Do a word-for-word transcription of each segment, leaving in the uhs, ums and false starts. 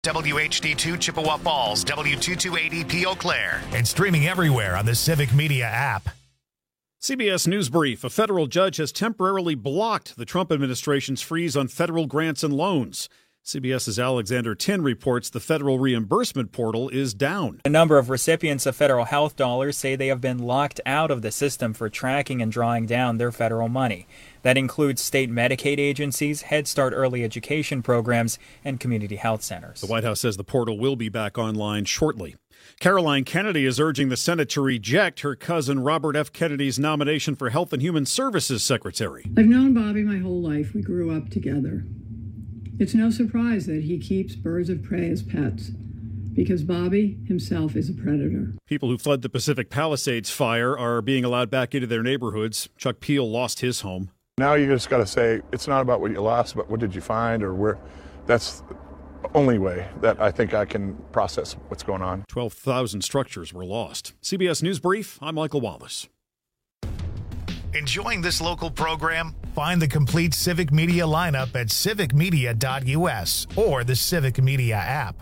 W H D two Chippewa Falls, W two two eight E P Eau Claire, and streaming everywhere on the Civic Media app. C B S News Brief. A federal judge has temporarily blocked the Trump administration's freeze on federal grants and loans. CBS's Alexander Tin reports the federal reimbursement portal is down. A number of recipients of federal health dollars say they have been locked out of the system for tracking and drawing down their federal money. That includes state Medicaid agencies, Head Start early education programs, and community health centers. The White House says the portal will be back online shortly. Caroline Kennedy is urging the Senate to reject her cousin Robert F. Kennedy's nomination for Health and Human Services Secretary. I've known Bobby my whole life. We grew up together. It's no surprise that he keeps birds of prey as pets, because Bobby himself is a predator. People who fled the Pacific Palisades fire are being allowed back into their neighborhoods. Chuck Peel lost his home. Now you just got to say, it's not about what you lost, but what did you find or where. That's the only way that I think I can process what's going on. twelve thousand structures were lost. C B S News Brief, I'm Michael Wallace. Enjoying this local program? Find the complete Civic Media lineup at civic media dot u s or the Civic Media app.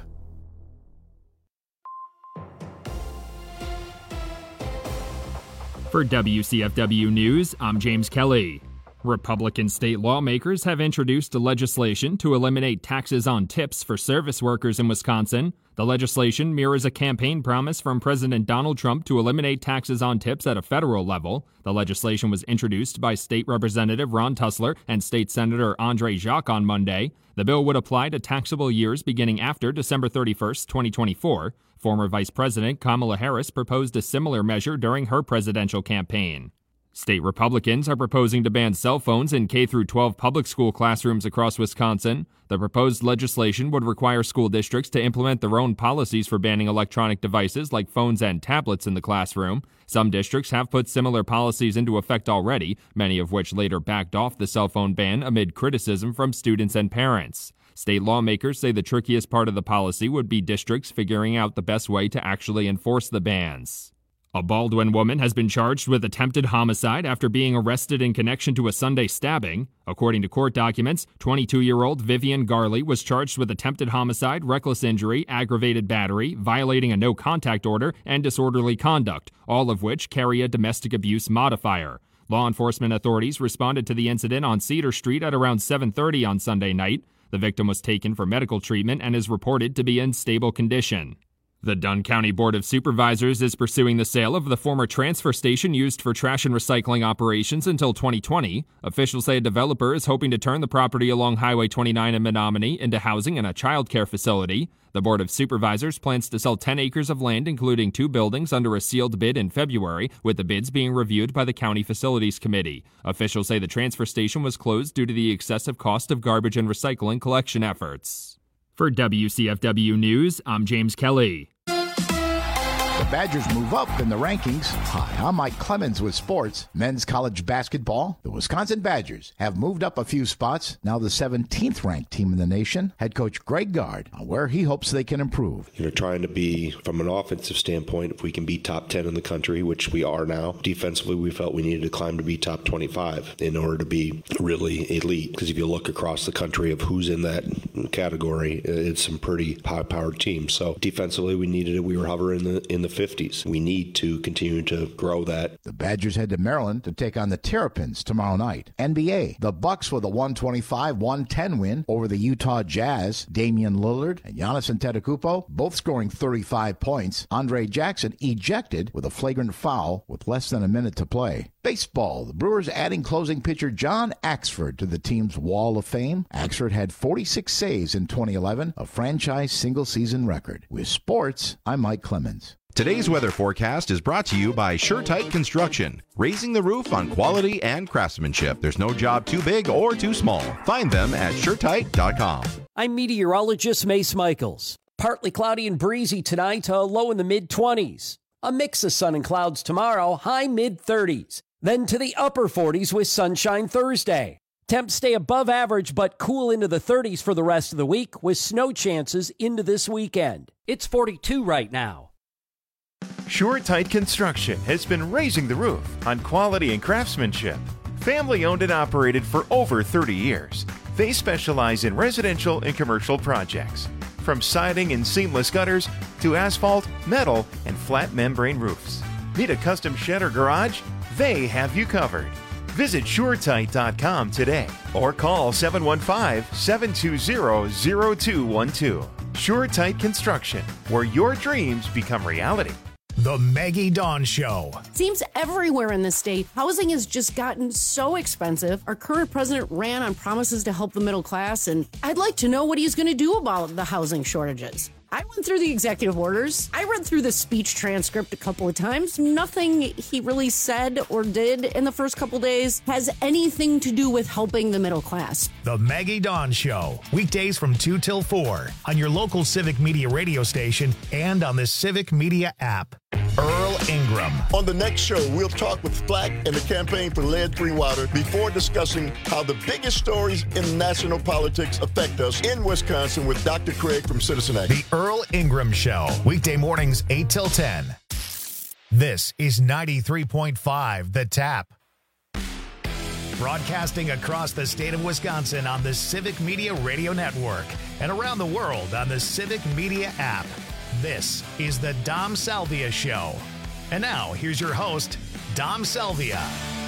For W C F W News, I'm James Kelly. Republican state lawmakers have introduced a legislation to eliminate taxes on tips for service workers in Wisconsin. The legislation mirrors a campaign promise from President Donald Trump to eliminate taxes on tips at a federal level. The legislation was introduced by State Representative Ron Tussler and State Senator Andre Jacques on Monday. The bill would apply to taxable years beginning after December thirty-first, twenty twenty-four. Former Vice President Kamala Harris proposed a similar measure during her presidential campaign. State Republicans are proposing to ban cell phones in K through twelve public school classrooms across Wisconsin. The proposed legislation would require school districts to implement their own policies for banning electronic devices like phones and tablets in the classroom. Some districts have put similar policies into effect already, many of which later backed off the cell phone ban amid criticism from students and parents. State lawmakers say the trickiest part of the policy would be districts figuring out the best way to actually enforce the bans. A Baldwin woman has been charged with attempted homicide after being arrested in connection to a Sunday stabbing. According to court documents, twenty-two-year-old Vivian Garley was charged with attempted homicide, reckless injury, aggravated battery, violating a no-contact order, and disorderly conduct, all of which carry a domestic abuse modifier. Law enforcement authorities responded to the incident on Cedar Street at around seven thirty on Sunday night. The victim was taken for medical treatment and is reported to be in stable condition. The Dunn County Board of Supervisors is pursuing the sale of the former transfer station used for trash and recycling operations until twenty twenty. Officials say a developer is hoping to turn the property along Highway twenty-nine in Menominee into housing and a child care facility. The Board of Supervisors plans to sell ten acres of land, including two buildings, under a sealed bid in February, with the bids being reviewed by the County Facilities Committee. Officials say the transfer station was closed due to the excessive cost of garbage and recycling collection efforts. For W C F W News, I'm James Kelly. The Badgers move up in the rankings. Hi, I'm Mike Clemens with sports. Men's college basketball. The Wisconsin Badgers have moved up a few spots. Now the seventeenth ranked team in the nation. Head coach Greg Gard on where he hopes they can improve. You know, trying to be, from an offensive standpoint, if we can be top ten in the country, which we are now. Defensively, we felt we needed to climb to be top twenty-five in order to be really elite. Because if you look across the country of who's in that category, it's some pretty high-powered teams. So defensively, we needed it. We were hovering in the in the fifties. We need to continue to grow that. The Badgers head to Maryland to take on the Terrapins tomorrow night. N B A, the Bucks with a one twenty-five one ten win over the Utah Jazz. Damian Lillard and Giannis Antetokounmpo both scoring thirty-five points. Andre Jackson ejected with a flagrant foul with less than a minute to play. Baseball, the Brewers adding closing pitcher John Axford to the team's Wall of Fame. Axford had forty-six saves in twenty eleven, a franchise single-season record. With sports, I'm Mike Clemens. Today's weather forecast is brought to you by SureTight Construction, raising the roof on quality and craftsmanship. There's no job too big or too small. Find them at sure tight dot com. I'm meteorologist Mace Michaels. Partly cloudy and breezy tonight, a low in the mid-twenties. A mix of sun and clouds tomorrow, high mid-thirties. Then to the upper forties with sunshine Thursday. Temps stay above average but cool into the thirties for the rest of the week with snow chances into this weekend. It's forty-two right now. SureTight Construction has been raising the roof on quality and craftsmanship. Family owned and operated for over thirty years. They specialize in residential and commercial projects. From siding and seamless gutters to asphalt, metal, and flat membrane roofs. Need a custom shed or garage? They have you covered. Visit SureTight dot com today or call seven one five, seven two zero, zero two one two. SureTight Construction, where your dreams become reality. The Maggie Dawn Show. Seems everywhere in the state, housing has just gotten so expensive. Our current president ran on promises to help the middle class, and I'd like to know what he's going to do about the housing shortages. I went through the executive orders. I read through the speech transcript a couple of times. Nothing he really said or did in the first couple days has anything to do with helping the middle class. The Maggie Dawn Show. Weekdays from two till four on your local Civic Media radio station and on the Civic Media app. Earl Ingram. On the next show, we'll talk with Flack and the campaign for lead-free water before discussing how the biggest stories in national politics affect us in Wisconsin with Doctor Craig from Citizen Action. The Earl Ingram Show. Weekday mornings, eight till ten. This is ninety-three point five The Tap. Broadcasting across the state of Wisconsin on the Civic Media Radio Network and around the world on the Civic Media app. This is the Dom Salvia Show. And now, here's your host, Dom Salvia.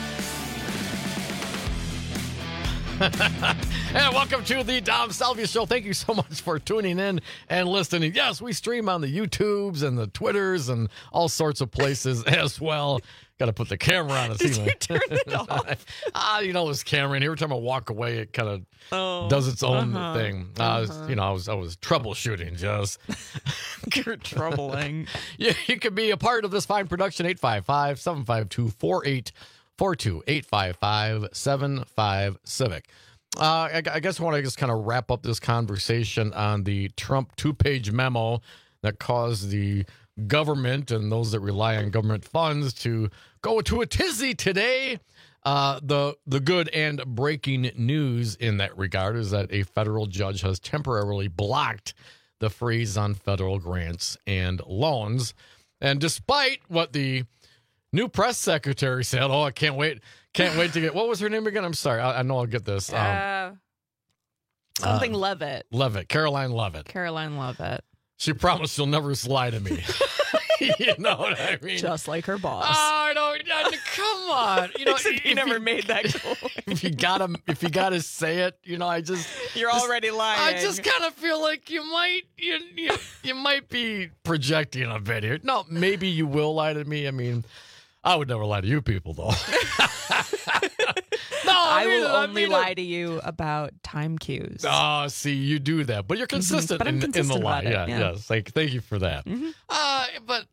And welcome to the Dom Salvia Show. Thank you so much for tuning in and listening. Yes, we stream on the YouTubes and the Twitters and all sorts of places as well. Got to put the camera on. Did you turn it off? Ah, you know this camera, and every time I walk away, it kind of oh, does its own uh-huh, thing. Uh, uh-huh. You know, I was I was troubleshooting, just. You're troubling. Yeah, you can be a part of this fine production. eight five five, seven five two, four eight four two, eight five five, seven five Civic. Uh, I, I guess I want to just kind of wrap up this conversation on the Trump two-page memo that caused the government and those that rely on government funds to go to a tizzy today. Uh, the the good and breaking news in that regard is that a federal judge has temporarily blocked the freeze on federal grants and loans. And despite what the new press secretary said, oh, I can't wait, can't wait to get, what was her name again? I'm sorry, I, I know I'll get this. Um, Uh, something uh, Levitt. Levitt, Caroline Levitt. Caroline Levitt. She promised she'll never lie to me. You know what I mean? Just like her boss. Oh, I don't. I, come on. You know, Except you never made that goal. If you gotta, if you gotta say it, you know, I just. You're just, already lying. I just kind of feel like you might, you, you, you might be projecting a bit here. No, maybe you will lie to me. I mean, I would never lie to you people, though. No, I, I mean, will I only mean, lie to you about time cues. Oh, see, you do that, but you're consistent, but I'm in, consistent in the lie. about it, Yeah, yeah. yes. Like, thank you for that. Mm-hmm. Uh, but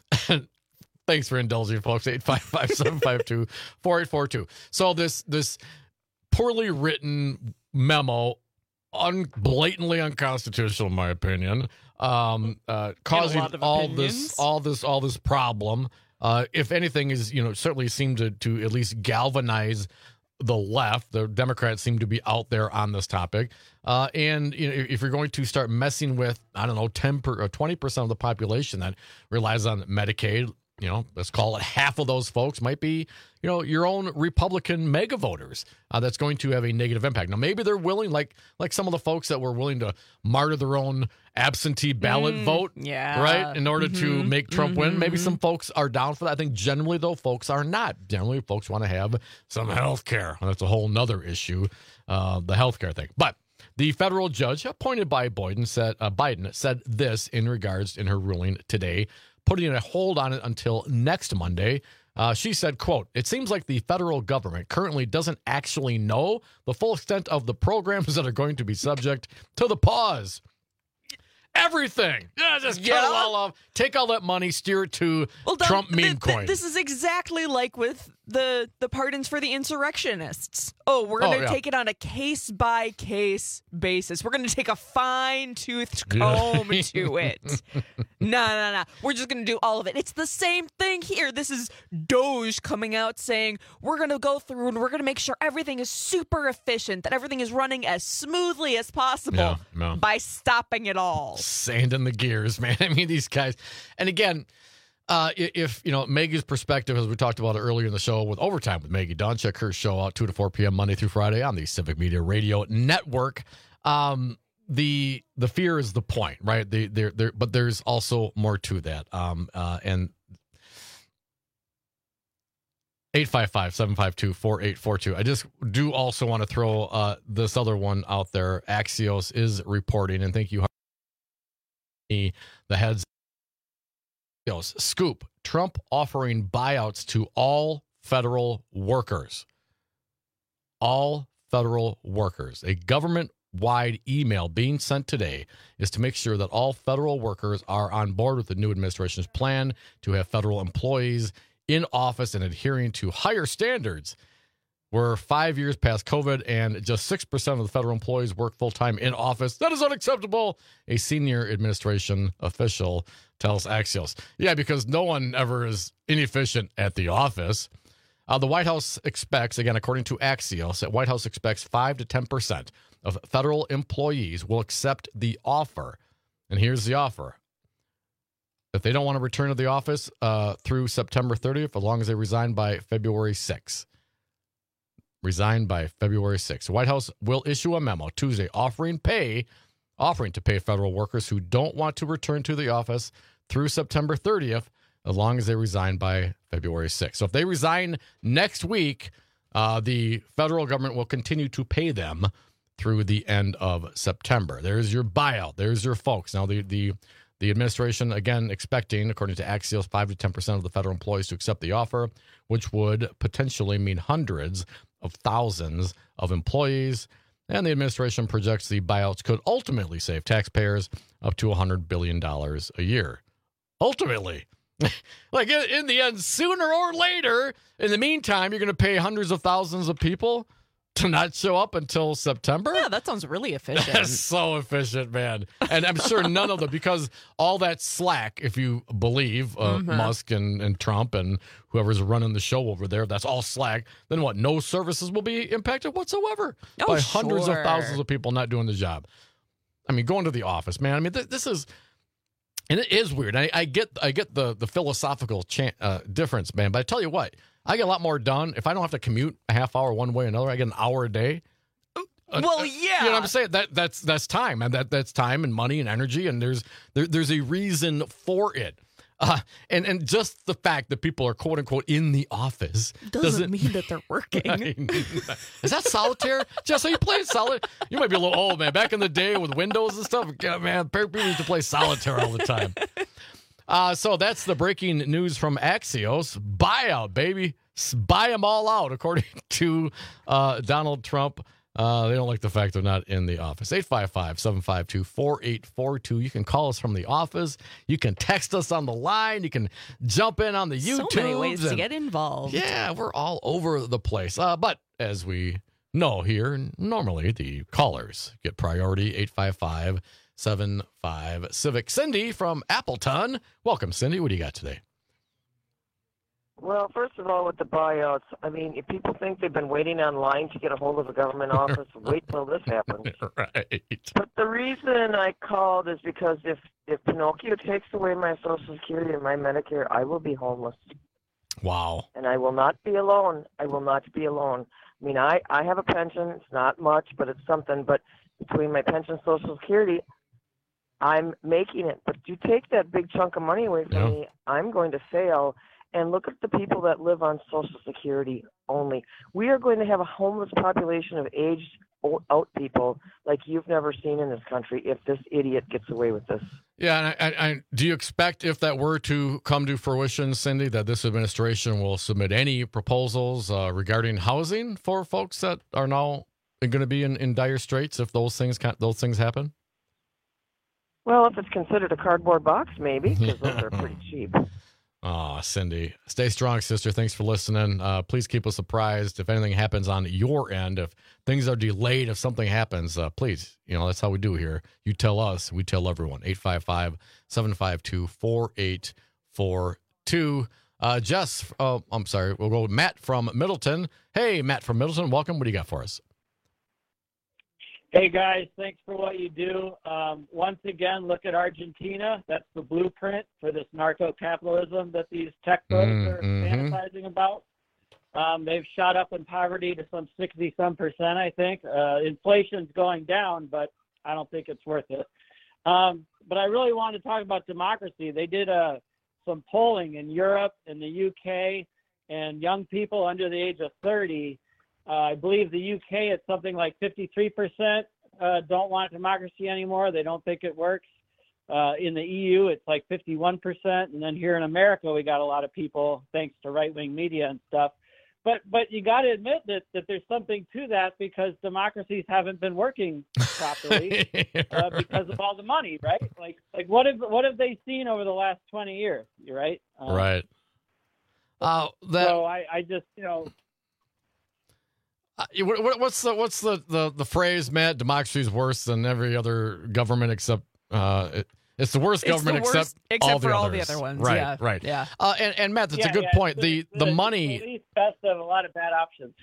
thanks for indulging, folks. eight five five, seven five two, four eight four two. So this this poorly written memo, un- blatantly unconstitutional, in my opinion, um, uh, causing all opinions. this all this all this problem. Uh, if anything, is you know certainly seemed to to at least galvanize the left. The Democrats seem to be out there on this topic. Uh, and you know, if you're going to start messing with, I don't know, ten per, or twenty percent of the population that relies on Medicaid, you know, let's call it half of those folks might be, you know, your own Republican mega voters. Uh, that's going to have a negative impact. Now, maybe they're willing, like like some of the folks that were willing to martyr their own absentee ballot Mm, vote, yeah. right, in order to Mhm, make Trump win. Maybe mhm. some folks are down for that. I think generally, though, folks are not. Generally, folks want to have some health care. That's a whole nother issue, uh, the health care thing. But the federal judge appointed by Biden said, uh, Biden said this in regards in her ruling today, putting a hold on it until next Monday. Uh, she said, quote, "It seems like the federal government currently doesn't actually know the full extent of the programs that are going to be subject to the pause. Everything. Yeah, just cut Yeah. it all off. Take all that money, steer it to Well, Dom, Trump meme th- th- coin." This is exactly like with the the pardons for the insurrectionists. Oh, we're going to Oh, yeah. take it on a case by case basis. We're going to take a fine toothed Yeah. comb to it. No, no, no. We're just going to do all of it. It's the same thing here. This is Doge coming out saying we're going to go through and we're going to make sure everything is super efficient, that everything is running as smoothly as possible Yeah, yeah. by stopping it all. Sand in the gears, man. I mean, these guys. And again, uh, i- if, you know, Maggie's perspective, as we talked about it earlier in the show with Overtime with Maggie Dawn, check her show out two to four p.m. Monday through Friday on the Civic Media Radio Network. Um, the the fear is the point, right? The, there, there, but there's also more to that. Um, uh, and eight five five, seven five two, four eight four two. I just do also want to throw uh, this other one out there. Axios is reporting, and thank you, the heads. Scoop: Trump offering buyouts to all federal workers. All federal workers. A government-wide email being sent today is to make sure that all federal workers are on board with the new administration's plan to have federal employees in office and adhering to higher standards. We're five years past COVID, and just six percent of the federal employees work full-time in office. That is unacceptable, a senior administration official tells Axios. Yeah, because no one ever is inefficient at the office. Uh, the White House expects, again, according to Axios, that White House expects five to ten percent of federal employees will accept the offer. And here's the offer. If they don't want to return to the office uh, through September thirtieth, as long as they resign by February sixth. Resign by February sixth. The White House will issue a memo Tuesday offering pay, offering to pay federal workers who don't want to return to the office through September thirtieth, as long as they resign by February sixth. So if they resign next week, uh, the federal government will continue to pay them through the end of September. There's your buyout. There's your folks. Now, the the the administration, again, expecting, according to Axios, five to ten percent of the federal employees to accept the offer, which would potentially mean hundreds of thousands of employees. And the administration projects the buyouts could ultimately save taxpayers up to one hundred billion dollars a year. Ultimately. Like, in, in the end, sooner or later, in the meantime, you're going to pay hundreds of thousands of people to not show up until September? Yeah, that sounds really efficient. That's so efficient, man. And I'm sure none of them, because all that slack, if you believe uh, Mhm. Musk and, and Trump and whoever's running the show over there, that's all slack, then what? No services will be impacted whatsoever Oh, by hundreds of sure. thousands of people not doing the job. I mean, going to the office, man. I mean, th- this is... And it is weird. I, I get I get the, the philosophical cha- uh, difference, man. But I tell you what, I get a lot more done if I don't have to commute a half hour one way or another. I get an hour a day. Well, yeah. You know what I'm saying? That that's that's time, and that that's time and money and energy, and there's there, there's a reason for it. Uh, and and just the fact that people are quote unquote in the office Doesn't, doesn't mean that they're working. I mean, is that solitaire? Jess, are you playing solitaire? You might be a little old, man. Back in the day with Windows and stuff, yeah, man, people used to play solitaire all the time. Uh, so that's the breaking news from Axios. Buyout, baby. S- Buy them all out, according to uh, Donald Trump. Uh, they don't like the fact they're not in the office. eight five five, seven five two, four eight four two. You can call us from the office. You can text us on the line. You can jump in on the YouTube. So many ways to get involved. Yeah, we're all over the place. Uh, but as we know here, normally the callers get priority. eight five five, seven five Civic. Cindy from Appleton. Welcome, Cindy. What do you got today? Well, first of all, with the buyouts, I mean, if people think they've been waiting online to get a hold of a government office, wait till this happens. Right. But the reason I called is because if, if Pinocchio takes away my Social Security and my Medicare, I will be homeless. Wow. And I will not be alone. I will not be alone. I mean, I, I have a pension. It's not much, but it's something. But between my pension and Social Security, I'm making it. But you take that big chunk of money away from Yeah. me, I'm going to fail. And look at the people that live on Social Security only. We are going to have a homeless population of aged o- out people like you've never seen in this country if this idiot gets away with this. Yeah, and I, I, do you expect, if that were to come to fruition, Cindy, that this administration will submit any proposals uh, regarding housing for folks that are now going to be in, in dire straits if those things ca- those things happen? Well, if it's considered a cardboard box, maybe, because those are pretty cheap. Oh, Cindy, stay strong, sister. Thanks for listening. Uh, please keep us apprised if anything happens on your end. If things are delayed, if something happens, uh, please, you know, that's how we do here. You tell us, we tell everyone. eight five five, seven five two, four eight four two. Uh, Jess, oh, I'm sorry. We'll go with Matt from Middleton. Hey, Matt from Middleton, welcome. What do you got for us? Hey, guys, thanks for what you do. Um, once again, look at Argentina. That's the blueprint for this narco-capitalism that these tech folks are Mm-hmm. fantasizing about. Um, they've shot up in poverty to some sixty-some percent, I think. Uh, inflation's going down, but I don't think it's worth it. Um, but I really want to talk about democracy. They did uh, some polling in Europe and the U K, and young people under the age of thirty. Uh, I believe the U K, it's something like fifty-three percent uh, don't want democracy anymore. They don't think it works. Uh, in the E U, it's like fifty-one percent. And then here in America, we got a lot of people, thanks to right-wing media and stuff. But but you got to admit that, that there's something to that, because democracies haven't been working properly uh, because of all the money, right? Like like what have what have they seen over the last twenty years? You're right. Um, right. Uh, that, so I, I just you know. Uh, what, what's the what's the, the, the phrase, Matt? Democracy is worse than every other government except uh, it, it's the worst it's government the worst, except, except all for the all others. the other ones. Right, yeah. right. Yeah. Uh, and, and Matt, that's yeah, a good yeah, point. The the, the money, the least best of a lot of bad options.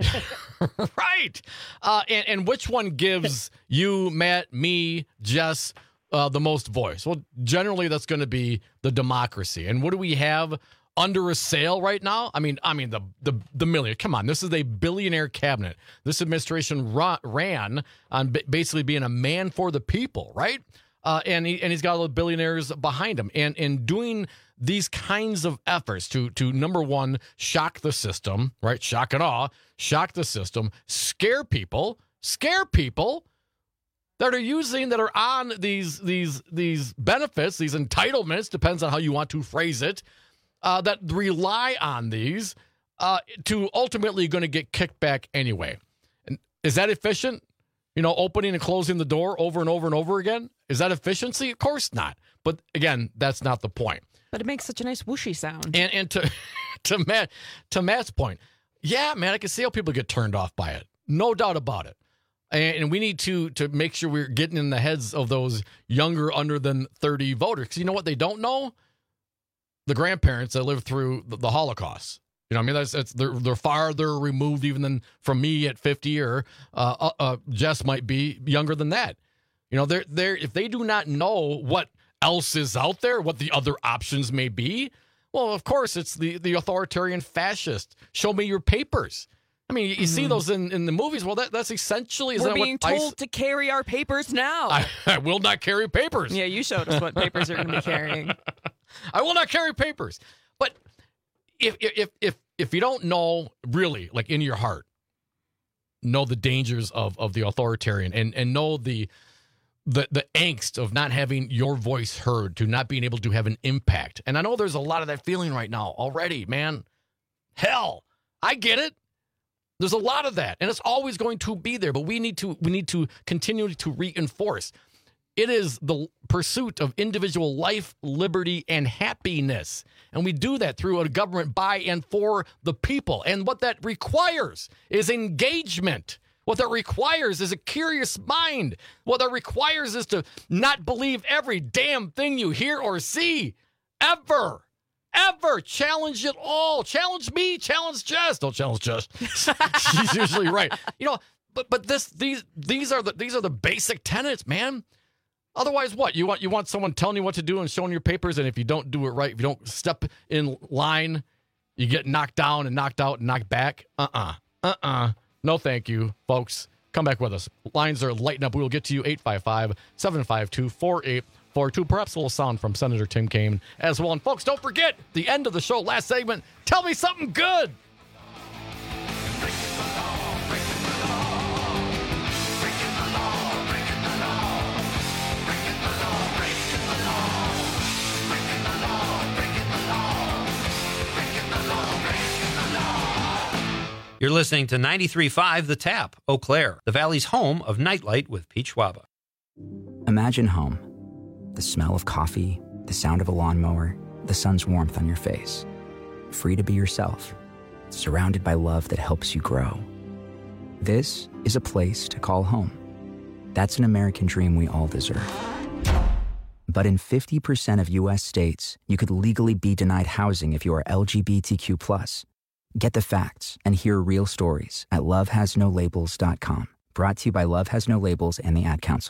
right? Uh, and and which one gives you, Matt, me, Jess, uh, the most voice? Well, generally that's going to be the democracy. And what do we have under a sale right now? I mean, I mean the the the million. Come on, this is a billionaire cabinet. This administration ra- ran on b- basically being a man for the people, right? Uh, and he and he's got all the billionaires behind him, and in doing these kinds of efforts to to number one, shock the system, right? Shock and awe, shock the system, scare people, scare people that are using that are on these these these benefits, these entitlements, depends on how you want to phrase it. Uh, that rely on these uh, to ultimately going to get kicked back anyway. And is that efficient? You know, opening and closing the door over and over and over again? Is that efficiency? Of course not. But again, that's not the point. But it makes such a nice whooshy sound. And and to to Matt to Matt's point, yeah, man, I can see how people get turned off by it. No doubt about it. And, and we need to to make sure we're getting in the heads of those younger under than thirty voters. Because you know what they don't know? The grandparents that lived through the, the Holocaust. You know, I mean, that's, that's they're they're farther removed even than from me at fifty, or uh, uh, uh, Jess might be younger than that. You know, they're they're if they do not know what else is out there, what the other options may be, well, of course, it's the the authoritarian fascist. Show me your papers. I mean, you, you mm-hmm. see those in, in the movies. Well, that that's essentially is we're that being what told I, to carry our papers now. I, I will not carry papers. Yeah, you showed us what papers you're going to be carrying. I will not carry papers. But if if if if you don't know really, like in your heart, know the dangers of, of the authoritarian and, and know the the the angst of not having your voice heard, to not being able to have an impact. And I know there's a lot of that feeling right now already, man. Hell, I get it. There's a lot of that, and it's always going to be there. But we need to we need to continue to reinforce. It is the pursuit of individual life, liberty, and happiness. And we do that through a government by and for the people. And what that requires is engagement. What that requires is a curious mind. What that requires is to not believe every damn thing you hear or see. Ever. Ever. Challenge it all. Challenge me. Challenge Jess. Don't challenge Jess. She's usually right. You know, but but this these these are the these are the basic tenets, man. Otherwise, what? You want you want someone telling you what to do and showing your papers, and if you don't do it right, if you don't step in line, you get knocked down and knocked out and knocked back? Uh-uh. Uh-uh. No thank you, folks. Come back with us. Lines are lighting up. We will get to you, eight five five, seven five two, four eight four two. Perhaps a little sound from Senator Tim Kaine as well. And, folks, don't forget, the end of the show, last segment, tell me something good. You're listening to ninety-three point five The Tap, Eau Claire, the Valley's home of Nightlight with Pete Schwaba. Imagine home. The smell of coffee, the sound of a lawnmower, the sun's warmth on your face. Free to be yourself, surrounded by love that helps you grow. This is a place to call home. That's an American dream we all deserve. But in fifty percent of U S states, you could legally be denied housing if you are L G B T Q plus. Get the facts and hear real stories at love has no labels dot com. Brought to you by Love Has No Labels and the Ad Council.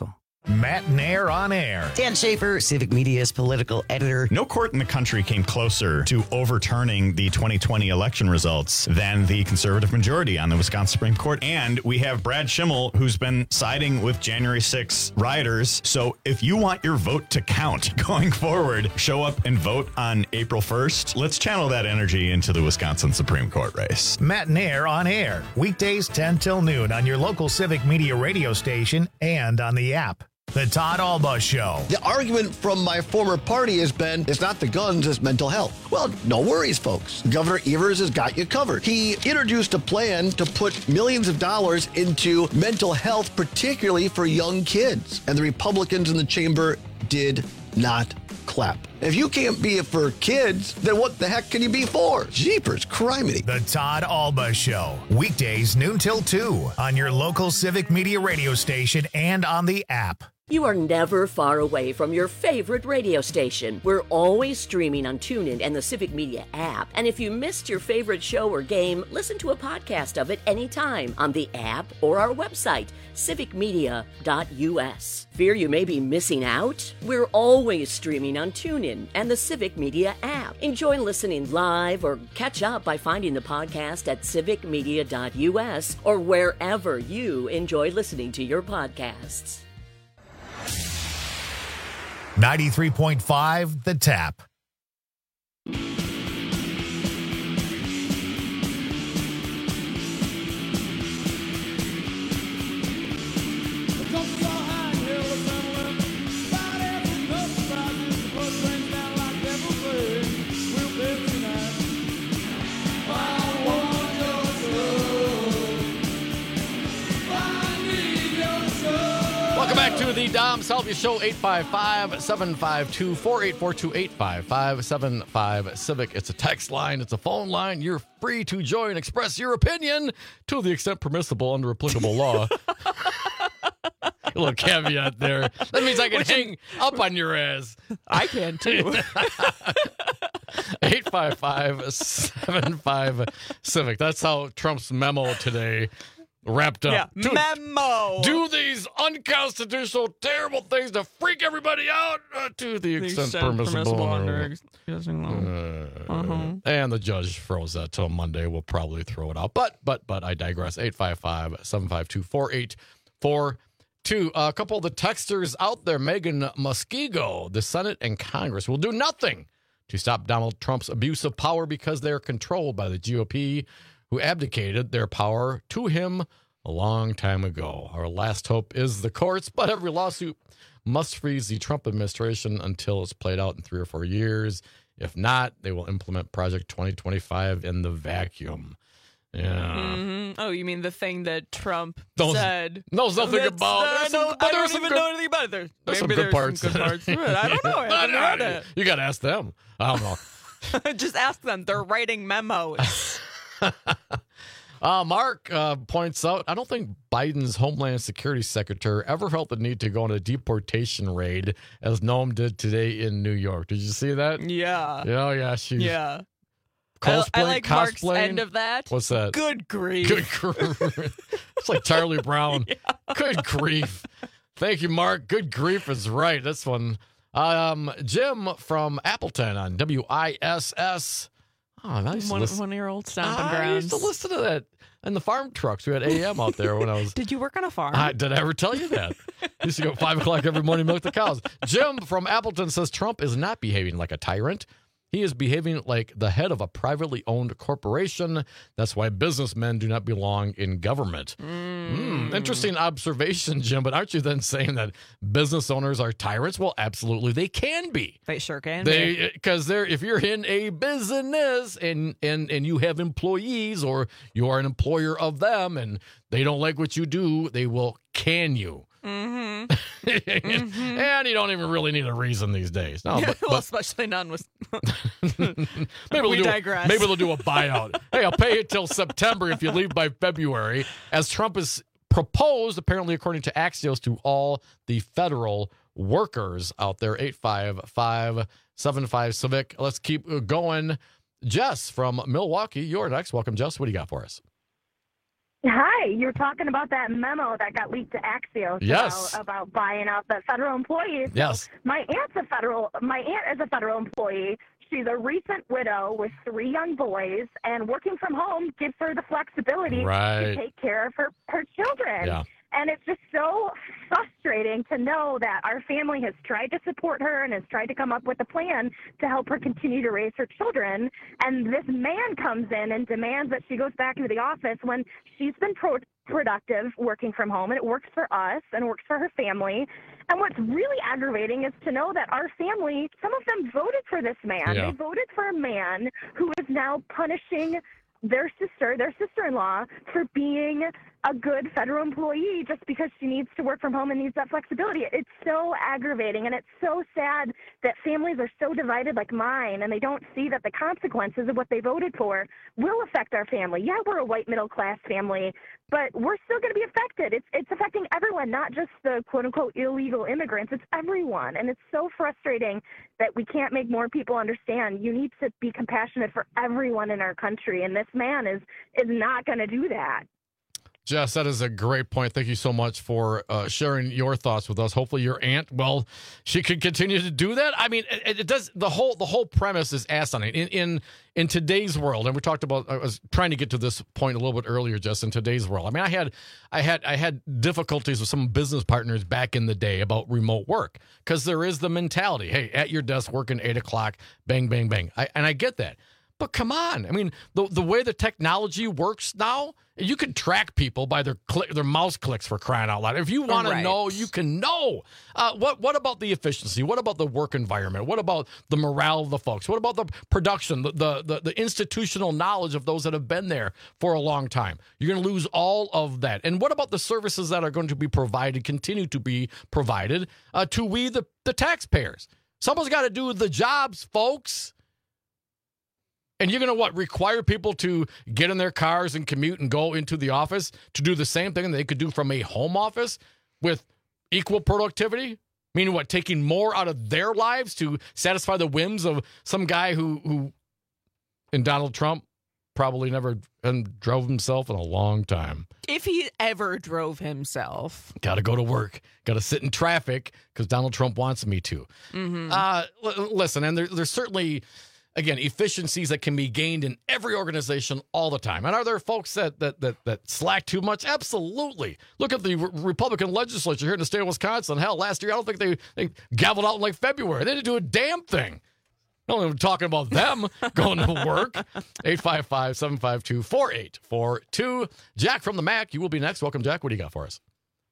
Matt Nair on air. Dan Schaefer, Civic Media's political editor. No court in the country came closer to overturning the twenty twenty election results than the conservative majority on the Wisconsin Supreme Court. And we have Brad Schimmel, who's been siding with January sixth rioters. So if you want your vote to count going forward, show up and vote on April first. Let's channel that energy into the Wisconsin Supreme Court race. Matt Nair on air. Weekdays ten till noon on your local Civic Media radio station and on the app. The Todd Alba Show. The argument from my former party has been, it's not the guns, it's mental health. Well, no worries, folks. Governor Evers has got you covered. He introduced a plan to put millions of dollars into mental health, particularly for young kids. And the Republicans in the chamber did not clap. If you can't be it for kids, then what the heck can you be for? Jeepers, criminy. The Todd Alba Show. Weekdays noon till two on your local Civic Media radio station and on the app. You are never far away from your favorite radio station. We're always streaming on TuneIn and the Civic Media app. And if you missed your favorite show or game, listen to a podcast of it anytime on the app or our website, civic media dot u s. Fear you may be missing out? We're always streaming on TuneIn and the Civic Media app. Enjoy listening live or catch up by finding the podcast at civic media dot u s or wherever you enjoy listening to your podcasts. ninety-three point five The Tap. Welcome back to the Dom Salvia Show, eight five five, seven five two, four eight four two, eight five five, seven five Civic. It's a text line. It's a phone line. You're free to join and express your opinion to the extent permissible under applicable law. A little caveat there. That means I can Which hang is, up on your ass. I can, too. eight five five, seven five Civic. That's how Trump's memo today wrapped up. Yeah, do, memo. Do these unconstitutional, terrible things to freak everybody out uh, to the, the extent, extent permissible. permissible under uh, uh-huh. And the judge froze that till Monday. We'll probably throw it out. But, but, but I digress. eight five five, seven five two, four eight four two. Uh, a couple of the texters out there. Megan Muskego, the Senate and Congress will do nothing to stop Donald Trump's abuse of power because they're controlled by the G O P, who abdicated their power to him a long time ago. Our last hope is the courts, but every lawsuit must freeze the Trump administration until it's played out in three or four years. If not, they will implement Project twenty twenty-five in the vacuum. Yeah. Mm-hmm. Oh, you mean the thing that Trump Those, said? Knows nothing about. Uh, some, no, I don't even good, know anything about it. There, there's some maybe good there's parts. Some good parts. I don't know. I haven't heard it. You got to ask them. I don't know. Just ask them. They're writing memos. uh, Mark uh, points out, I don't think Biden's Homeland Security Secretary ever felt the need to go on a deportation raid as Noam did today in New York. Did you see that? Yeah. Oh, yeah. She's yeah. Cosplay, I, I like Mark's cosplaying. end of that. What's that? Good grief. Good grief. It's like Charlie Brown. Yeah. Good grief. Thank you, Mark. Good grief is right. This one. Um, Jim from Appleton on W I S S. Oh, nice. One, one of your old stomping ah, grounds. I used to listen to that in the farm trucks. We had A M out there when I was. Did you work on a farm? I, did I ever tell you that? I used to go at five o'clock every morning, milk the cows. Jim from Appleton says Trump is not behaving like a tyrant. He is behaving like the head of a privately owned corporation. That's why businessmen do not belong in government. Mm. Mm, interesting observation, Jim. But aren't you then saying that business owners are tyrants? Well, absolutely, they can be. They sure can they, be. Because they're if you're in a business and and and you have employees or you are an employer of them and they don't like what you do, they will can you. Mm-hmm. mm-hmm. And you don't even really need a reason these days. No, but, well, but, especially none with. maybe we'll we do digress. A, maybe they'll do a buyout. Hey, I'll pay it till September if you leave by February, as Trump has proposed, apparently according to Axios, to all the federal workers out there. eight five five, seven five Civic. Let's keep going. Jess from Milwaukee, you're next. Welcome, Jess. What do you got for us? Hi, you were talking about that memo that got leaked to Axios Yes. about, about buying out the federal employees. So Yes. my aunt's a federal. My aunt is a federal employee. She's a recent widow with three young boys, and working from home gives her the flexibility Right. to take care of her, her children. Yeah. And it's just so frustrating to know that our family has tried to support her and has tried to come up with a plan to help her continue to raise her children. And this man comes in and demands that she goes back into the office when she's been pro- productive working from home, and it works for us and works for her family. And what's really aggravating is to know that our family, some of them voted for this man. Yeah. They voted for a man who is now punishing their sister, their sister-in-law, for being a good federal employee just because she needs to work from home and needs that flexibility. It's so aggravating, and it's so sad that families are so divided like mine, and they don't see that the consequences of what they voted for will affect our family. Yeah, we're a white middle-class family, but we're still going to be affected. It's it's affecting everyone, not just the quote-unquote illegal immigrants. It's everyone, and it's so frustrating that we can't make more people understand. You need to be compassionate for everyone in our country, and this man is is not going to do that. Jess, that is a great point. Thank you so much for uh, sharing your thoughts with us. Hopefully, your aunt, well, she could continue to do that. I mean, it, it does. The whole the whole premise is asinine in in in today's world. And we talked about. I was trying to get to this point a little bit earlier. Just in today's world, I mean, I had I had I had difficulties with some business partners back in the day about remote work because there is the mentality, hey, at your desk working eight o'clock, bang, bang, bang. I, and I get that. But come on. I mean, the the way the technology works now, you can track people by their click, their mouse clicks, for crying out loud. If you want Right. to know, you can know. Uh, what what about the efficiency? What about the work environment? What about the morale of the folks? What about the production, the the, the, the institutional knowledge of those that have been there for a long time? You're going to lose all of that. And what about the services that are going to be provided, continue to be provided uh, to we, the, the taxpayers? Someone's got to do the jobs, folks. And you're going to, what, require people to get in their cars and commute and go into the office to do the same thing they could do from a home office with equal productivity? Meaning what, taking more out of their lives to satisfy the whims of some guy who, who and Donald Trump probably never and drove himself in a long time. If he ever drove himself. Got to go to work. Got to sit in traffic because Donald Trump wants me to. Mm-hmm. Uh, l- listen, and there, there's certainly... Again, efficiencies that can be gained in every organization all the time. And are there folks that that that, that slack too much? Absolutely. Look at the re- Republican legislature here in the state of Wisconsin. Hell, last year, I don't think they, they gavelled out in like February. They didn't do a damn thing. No one talking about them going to work. eight five five, seven five two, four eight four two. Jack from the Mac, you will be next. Welcome, Jack. What do you got for us?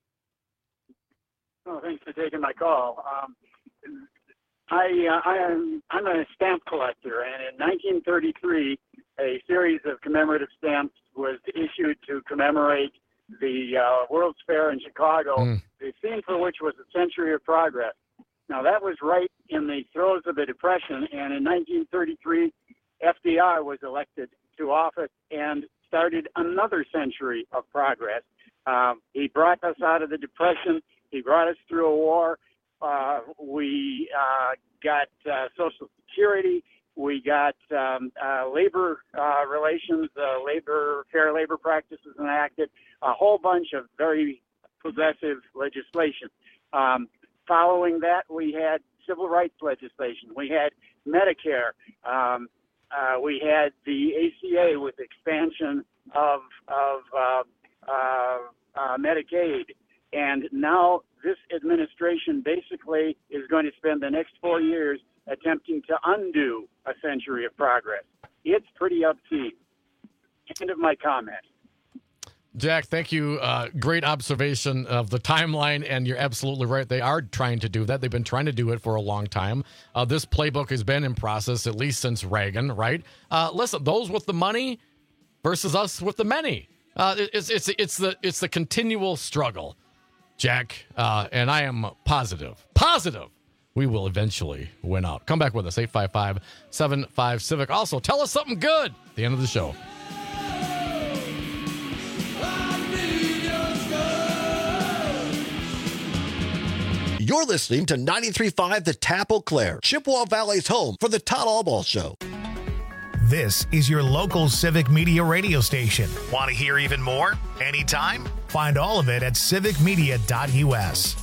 Oh, thanks for taking my call. Um, I, uh, I am I'm a stamp collector, and in nineteen thirty-three, a series of commemorative stamps was issued to commemorate the uh, World's Fair in Chicago, Mm. the theme for which was a century of progress. Now, that was right in the throes of the Depression, and in nineteen thirty-three, F D R was elected to office and started another century of progress. Um, he brought us out of the Depression. He brought us through a war. Uh, we uh, got uh, Social Security. We got um, uh, labor uh, relations, uh, labor fair labor practices enacted, a whole bunch of very possessive legislation. Um, following that, we had civil rights legislation. We had Medicare. Um, uh, we had the A C A with expansion of of uh, uh, uh, Medicaid. And now this administration basically is going to spend the next four years attempting to undo a century of progress. It's pretty obscene. End of my comment. Jack, thank you. Uh, great observation of the timeline, and you're absolutely right. They are trying to do that. They've been trying to do it for a long time. Uh, this playbook has been in process at least since Reagan, right? Uh, listen, those with the money versus us with the many. Uh, it's it's it's the it's the continual struggle, Jack. Uh, and I am positive, positive we will eventually win out. Come back with us, eight five five, seven five, Civic. Also, tell us something good at the end of the show. You're listening to ninety-three point five The Tap Eau Claire, Chippewa Valley's home for the Todd Allball Show. This is your local Civic Media radio station. Want to hear even more? Anytime? Find all of it at civic media dot u s.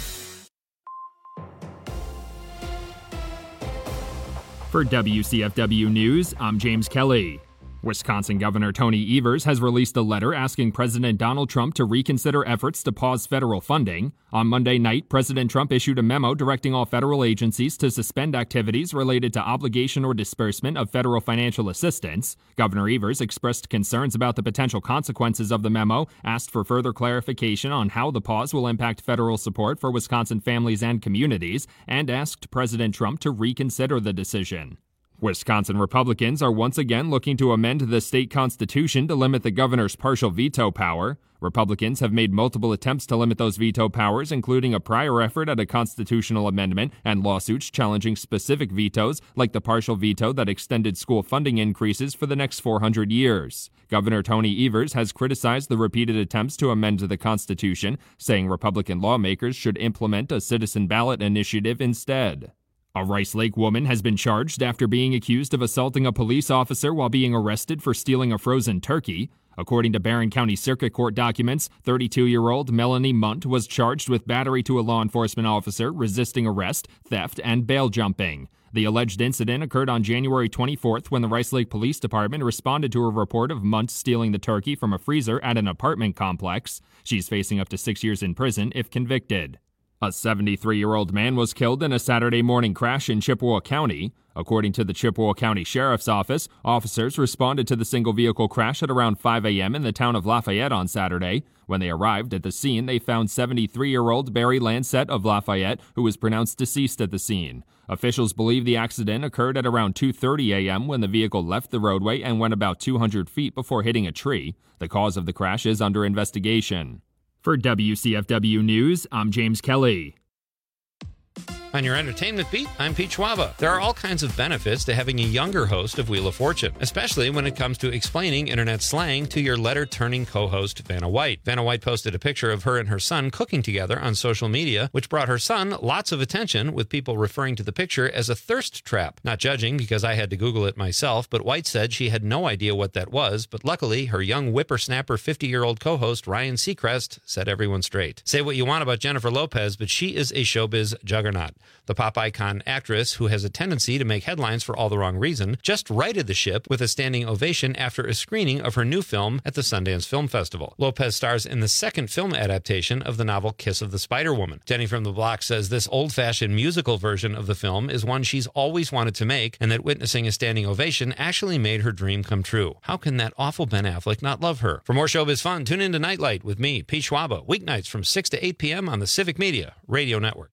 For W C F W News, I'm James Kelly. Wisconsin Governor Tony Evers has released a letter asking President Donald Trump to reconsider efforts to pause federal funding. On Monday night, President Trump issued a memo directing all federal agencies to suspend activities related to obligation or disbursement of federal financial assistance. Governor Evers expressed concerns about the potential consequences of the memo, asked for further clarification on how the pause will impact federal support for Wisconsin families and communities, and asked President Trump to reconsider the decision. Wisconsin Republicans are once again looking to amend the state constitution to limit the governor's partial veto power. Republicans have made multiple attempts to limit those veto powers, including a prior effort at a constitutional amendment and lawsuits challenging specific vetoes, like the partial veto that extended school funding increases for the next four hundred years. Governor Tony Evers has criticized the repeated attempts to amend the Constitution, saying Republican lawmakers should implement a citizen ballot initiative instead. A Rice Lake woman has been charged after being accused of assaulting a police officer while being arrested for stealing a frozen turkey. According to Barron County Circuit Court documents, thirty-two-year-old Melanie Munt was charged with battery to a law enforcement officer, resisting arrest, theft, and bail jumping. The alleged incident occurred on January twenty-fourth when the Rice Lake Police Department responded to a report of Munt stealing the turkey from a freezer at an apartment complex. She's facing up to six years in prison if convicted. A seventy-three-year-old man was killed in a Saturday morning crash in Chippewa County. According to the Chippewa County Sheriff's Office, officers responded to the single-vehicle crash at around five a.m. in the town of Lafayette on Saturday. When they arrived at the scene, they found seventy-three-year-old Barry Lancette of Lafayette, who was pronounced deceased at the scene. Officials believe the accident occurred at around two thirty a.m. when the vehicle left the roadway and went about two hundred feet before hitting a tree. The cause of the crash is under investigation. For W C F W News, I'm James Kelly. On your entertainment beat, I'm Pete Schwaba. There are all kinds of benefits to having a younger host of Wheel of Fortune, especially when it comes to explaining internet slang to your letter-turning co-host, Vanna White. Vanna White posted a picture of her and her son cooking together on social media, which brought her son lots of attention, with people referring to the picture as a thirst trap. Not judging, because I had to Google it myself, but White said she had no idea what that was, but luckily, her young whippersnapper fifty-year-old co-host, Ryan Seacrest, set everyone straight. Say what you want about Jennifer Lopez, but she is a showbiz juggernaut. The pop icon actress, who has a tendency to make headlines for all the wrong reason, just righted the ship with a standing ovation after a screening of her new film at the Sundance Film Festival. Lopez stars in the second film adaptation of the novel Kiss of the Spider-Woman. Jenny from the Block says this old-fashioned musical version of the film is one she's always wanted to make, and that witnessing a standing ovation actually made her dream come true. How can that awful Ben Affleck not love her? For more showbiz fun, tune in to Nightlight with me, Pete Schwaba, weeknights from six to eight p.m. on the Civic Media Radio Network.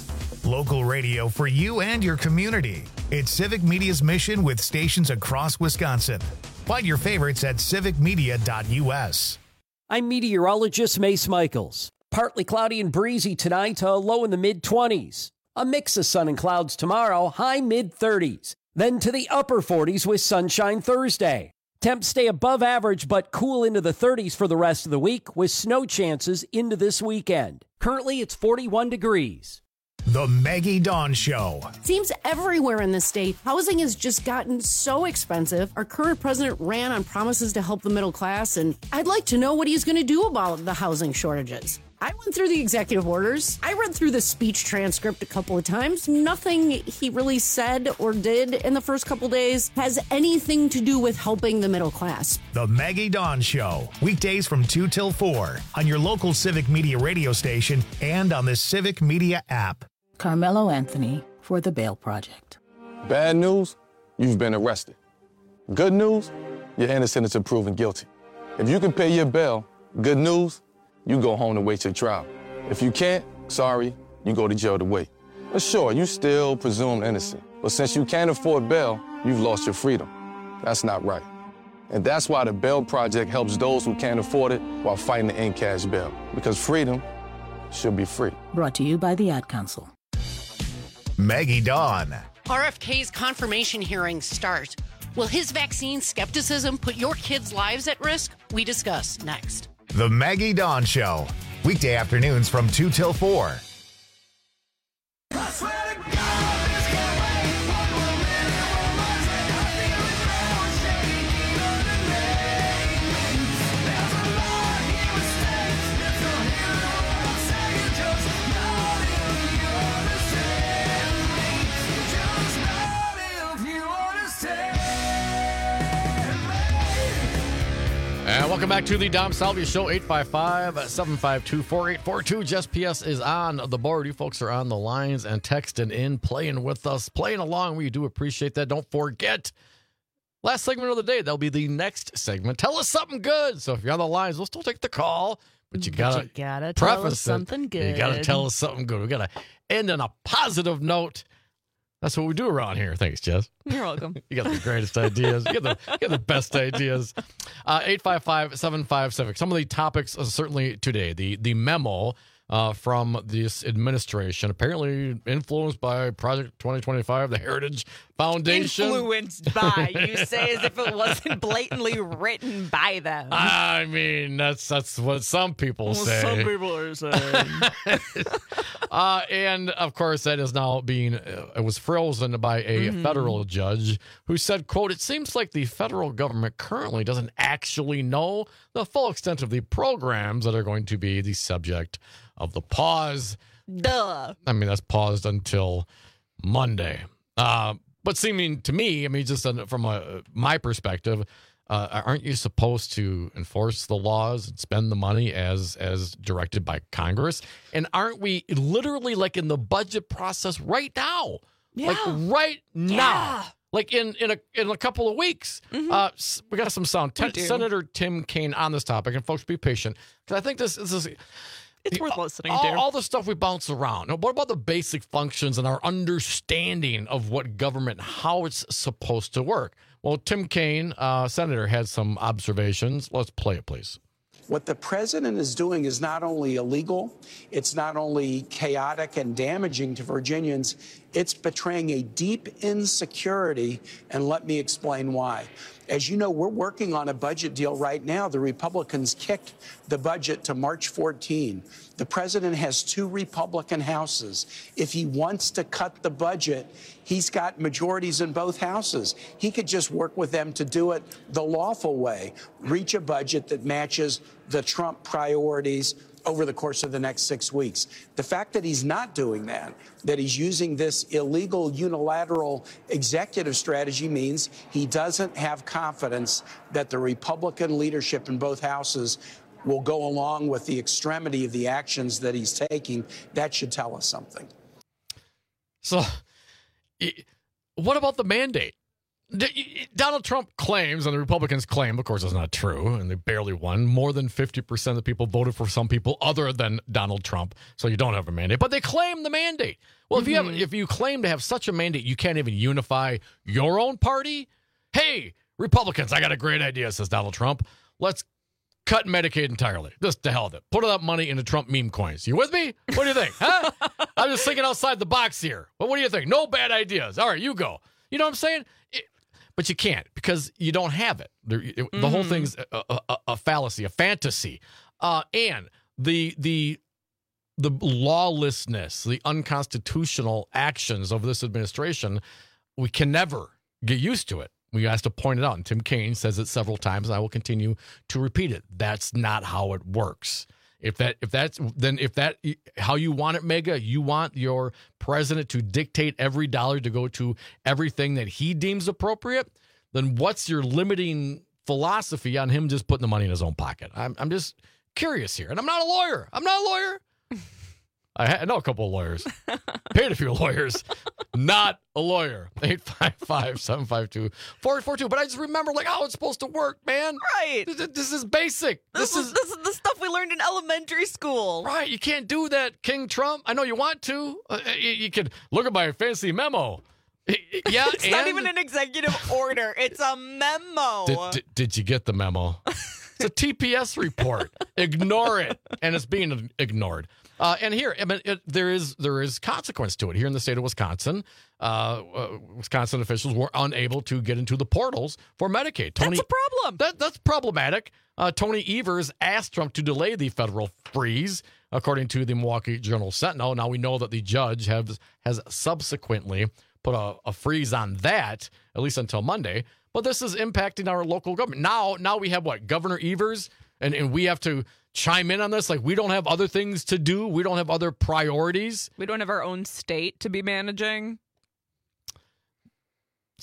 Local radio for you and your community. It's Civic Media's mission with stations across Wisconsin. Find your favorites at civic media dot u s. I'm meteorologist Mace Michaels. Partly cloudy and breezy tonight, a low in the mid-twenties. A mix of sun and clouds tomorrow, high mid-thirties. Then to the upper forties with sunshine Thursday. Temps stay above average but cool into the thirties for the rest of the week with snow chances into this weekend. Currently, it's forty-one degrees. The Maggie Dawn Show. Seems everywhere in the state, housing has just gotten so expensive. Our current president ran on promises to help the middle class, and I'd like to know what he's going to do about the housing shortages. I went through the executive orders. I read through the speech transcript a couple of times. Nothing he really said or did in the first couple days has anything to do with helping the middle class. The Maggie Dawn Show. Weekdays from two till four on your local Civic Media radio station and on the Civic Media app. Carmelo Anthony for the Bail Project. Bad news, you've been arrested. Good news, you're innocent until proven guilty. If you can pay your bail, good news, you go home to wait your trial. If you can't, sorry, you go to jail to wait. But sure, you still presumed innocent. But since you can't afford bail, you've lost your freedom. That's not right. And that's why the Bail Project helps those who can't afford it while fighting to end cash bail. Because freedom should be free. Brought to you by the Ad Council. Maggie Dawn. R F K's confirmation hearings start. Will his vaccine skepticism put your kids' lives at risk? We discuss next. The Maggie Dawn Show. Weekday afternoons from two till four. Welcome back to the Dom Salvia Show, eight five five, seven five two, four eight four two. Jess P S is on the board. You folks are on the lines and texting in, playing with us, playing along. We do appreciate that. Don't forget, last segment of the day, that'll be the next segment. Tell us something good. So if you're on the lines, we'll still take the call, but you gotta, but you gotta preface tell us something it. good. You gotta tell us something good. We gotta end on a positive note. That's what we do around here. Thanks, Jess. You're welcome. You got the greatest ideas. You got the, you got the best ideas. Uh, eight five five, seven five seven. Some of the topics uh, certainly today. The the memo uh, from this administration, apparently influenced by Project twenty twenty-five, the Heritage Foundation. Influenced by. You say as if it wasn't blatantly written by them. I mean, that's that's what some people Well, say. some people are saying. uh, and, of course, that is now being, uh, it was frozen by a Mhm. federal judge who said, quote, it seems like the federal government currently doesn't actually know the full extent of the programs that are going to be the subject of the pause. Duh. I mean, that's paused until Monday. Uh, but seeming to me, I mean, just from a, my perspective, uh, aren't you supposed to enforce the laws and spend the money as as directed by Congress? And aren't we literally like in the budget process right now? Yeah. Like right now. Yeah. Like in, in a in a couple of weeks. Mhm. Uh, s- we got some sound. We Te- do. Senator Tim Kaine on this topic, and folks, be patient because I think this, this is. It's the- worth listening all, to. all the stuff we bounce around. Now, what about the basic functions and our understanding of what government, how it's supposed to work? Well, Tim Kaine, uh, Senator, had some observations. Let's play it, please. What the president is doing is not only illegal, it's not only chaotic and damaging to Virginians, it's betraying a deep insecurity, and let me explain why. As you know, we're working on a budget deal right now. The Republicans kicked the budget to March fourteenth. The president has two Republican houses. If he wants to cut the budget, he's got majorities in both houses. He could just work with them to do it the lawful way, reach a budget that matches the Trump priorities over the course of the next six weeks. The fact that he's not doing that, that he's using this illegal unilateral executive strategy means he doesn't have confidence that the Republican leadership in both houses will go along with the extremity of the actions that he's taking. That should tell us something. So, i- what about the mandate? D- Donald Trump claims, and the Republicans claim, of course, it's not true, and they barely won. More than fifty percent of the people voted for some people other than Donald Trump, so you don't have a mandate. But they claim the mandate. Well, if you have, if you claim to have such a mandate, you can't even unify your own party. Hey, Republicans, I got a great idea, says Donald Trump. Let's cut Medicaid entirely. Just to hell with it. Put that money into Trump meme coins. You with me? What do you think? Huh? I'm just thinking outside the box here. But what do you think? No bad ideas. All right, you go. You know what I'm saying? It, but you can't because you don't have it. The, it, Mm-hmm. the whole thing's a, a, a, a fallacy, a fantasy. Uh, and the the the lawlessness, the unconstitutional actions of this administration, we can never get used to it. We have to point it out, and Tim Kaine says it several times, and I will continue to repeat it. That's not how it works. If that, if that's, then if that, how you want it, Mega, you want your president to dictate every dollar to go to everything that he deems appropriate, then what's your limiting philosophy on him just putting the money in his own pocket? I'm, I'm just curious here, and I'm not a lawyer. I'm not a lawyer. I, ha- I know a couple of lawyers. Paid a few lawyers. Not a lawyer. eight five five, seven five two, four eight four two. But I just remember like how it's supposed to work, man. Right. This, this is basic. This, This, is is this is the stuff we learned in elementary school. right. You can't do that, King Trump. I know you want to. Uh, you, you can look at my fancy memo. Yeah, It's and not even an executive order. It's a memo. Did, did, did you get the memo? It's a T P S report. Ignore it, and it's being ignored. Uh, and here, I mean, it, there is there is consequence to it. Here in the state of Wisconsin, uh, uh, Wisconsin officials were unable to get into the portals for Medicaid. Tony, That's a problem. That, that's problematic. Uh, Tony Evers asked Trump to delay the federal freeze, according to the Milwaukee Journal Sentinel. Now we know that the judge has has subsequently put a, a freeze on that, at least until Monday. But this is impacting our local government. Now, now we have what? Governor Evers, and, and we have to chime in on this. Like, we don't have other things to do. We don't have other priorities. We don't have our own state to be managing.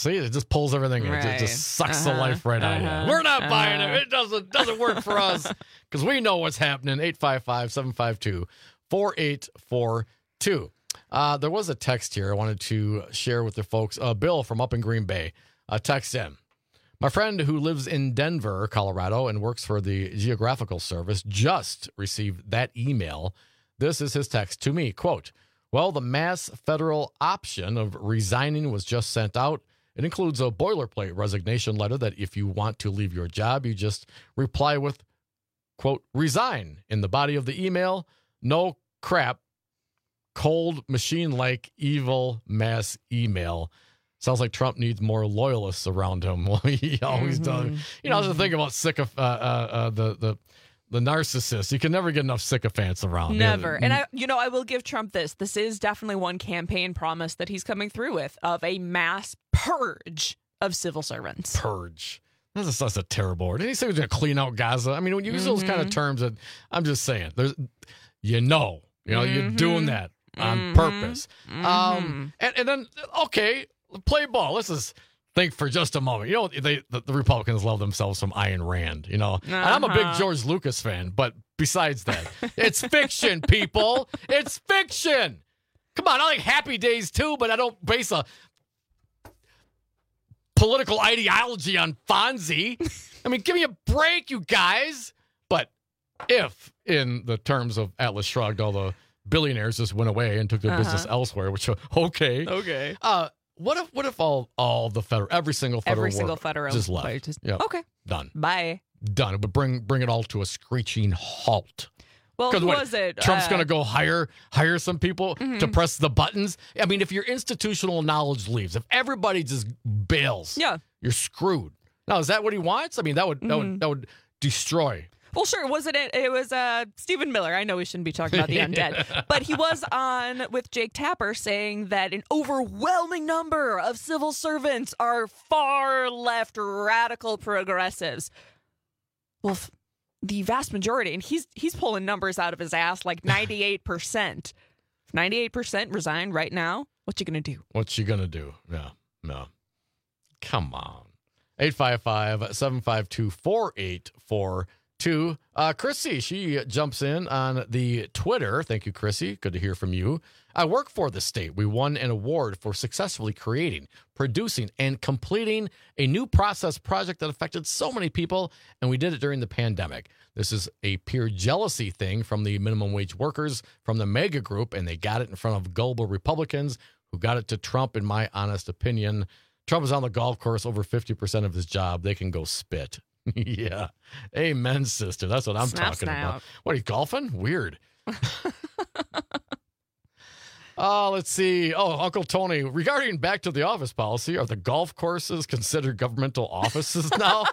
See, it just pulls everything in. It Right. just sucks Uh-huh. the life right out of Uh-huh. you. We're not buying Uh-huh. it. It doesn't doesn't work for us because we know what's happening. eight five five, seven five two, four eight four two. Uh, there was a text here I wanted to share with the folks. Uh, Bill from up in Green Bay, uh, text in. My friend who lives in Denver, Colorado, and works for the Geographical Service just received that email. This is his text to me, quote, well, the mass federal option of resigning was just sent out. It includes a boilerplate resignation letter that if you want to leave your job, you just reply with, quote, resign in the body of the email. No crap. Cold, machine-like, evil mass email. Sounds like Trump needs more loyalists around him. Well, he always Mm-hmm. does. You know, mm-hmm. the thing about sycoph- uh, uh, uh, the the the narcissist. You can never get enough sycophants around. Never. Yeah. And I, you know, I will give Trump this. This is definitely one campaign promise that he's coming through with of a mass purge of civil servants. Purge. That's a, that's a terrible word. Did he say he was going to clean out Gaza? I mean, when you use mm-hmm. those kind of terms, that I'm just saying, there's, you know, you know, mm-hmm. you're doing that on mm-hmm. purpose. Mm-hmm. Um, and, and then, okay, play ball. Let's just think for just a moment. You know, they the, the Republicans love themselves some Ayn Rand, you know. Uh-huh. And I'm a big George Lucas fan, but besides that, it's fiction, people. It's fiction. Come on, I like Happy Days too, but I don't base a political ideology on Fonzie. I mean, give me a break, you guys. But if, in the terms of Atlas Shrugged, all the billionaires just went away and took their uh-huh. business elsewhere, which, okay. Okay. Uh, what if what if all, all the federal, every single federal Every single work federal just left? Just, yep. Okay. Done. Bye. Done. It would bring, bring it all to a screeching halt. Well, who what, was it? Trump's uh, going to go hire hire some people mm-hmm. to press the buttons. I mean, if your institutional knowledge leaves, if everybody just bails, yeah. you're screwed. Now, is that what he wants? I mean, that would mm-hmm. that would that would destroy. Well, sure. Wasn't it? It was uh, Stephen Miller. I know we shouldn't be talking about the undead, but he was on with Jake Tapper saying that an overwhelming number of civil servants are far left radical progressives. Well, f- the vast majority, and he's he's pulling numbers out of his ass like ninety-eight percent. If ninety-eight percent resign right now, what you gonna do? What you gonna do? Yeah, no. Come on. eight five five, seven five two, four eight four two. Uh, Chrissy, she jumps in on the Twitter. Thank you, Chrissy. Good to hear from you. I work for the state. We won an award for successfully creating, producing, and completing a new process project that affected so many people, and we did it during the pandemic. This is a pure jealousy thing from the minimum wage workers from the mega group, and they got it in front of gullible Republicans who got it to Trump, in my honest opinion. Trump is on the golf course over fifty percent of his job. They can go spit. Yeah. Amen, sister. That's what I'm Snap, talking snap. about. What, are you golfing? Weird. Oh, let's see. Oh, Uncle Tony, regarding back to the office policy, are the golf courses considered governmental offices now?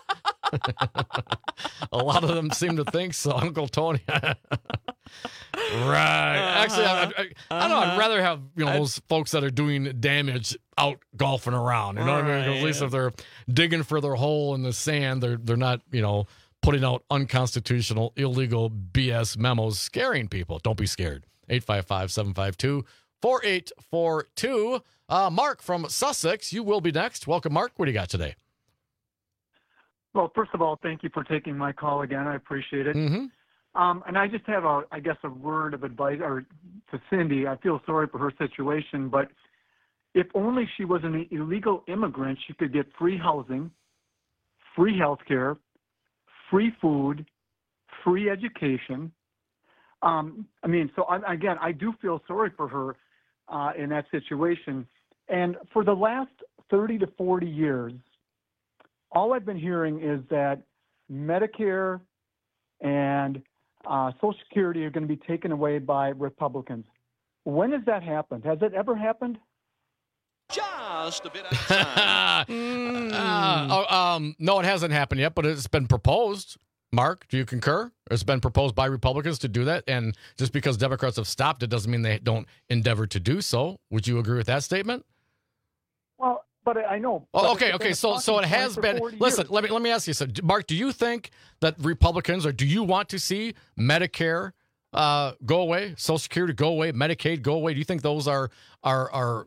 A lot of them seem to think so, Uncle Tony. Right. Uh-huh. Actually, I, I, I, uh-huh. I don't know. I'd rather have, you know, those folks that are doing damage out golfing around. You know what I mean? At least if they're digging for their hole in the sand, they're they're not, you know, putting out unconstitutional, illegal B S memos scaring people. Don't be scared. eight five five, seven five two, four eight four two. Uh, Mark from Sussex, you will be next. Welcome, Mark. What do you got today? Well, first of all, thank you for taking my call again. I appreciate it. Mm-hmm. Um, and I just have a, I guess, a word of advice or to Cindy. I feel sorry for her situation, but if only she was an illegal immigrant, she could get free housing, free health care, free food, free education. Um, I mean, so I, again, I do feel sorry for her uh, in that situation. And for the last thirty to forty years, all I've been hearing is that Medicare and uh, Social Security are going to be taken away by Republicans. When has that happened? Has it ever happened? Just a bit outside. mm. uh, oh, um, no, it hasn't happened yet, but it's been proposed. Mark, do you concur? It's been proposed by Republicans to do that, and just because Democrats have stopped it doesn't mean they don't endeavor to do so. Would you agree with that statement? Well, but I know. Oh, okay, okay. So, so it has been. Listen, let me let me ask you something, Mark. Do you think that Republicans, or do you want to see Medicare uh, go away, Social Security go away, Medicaid go away? Do you think those are are are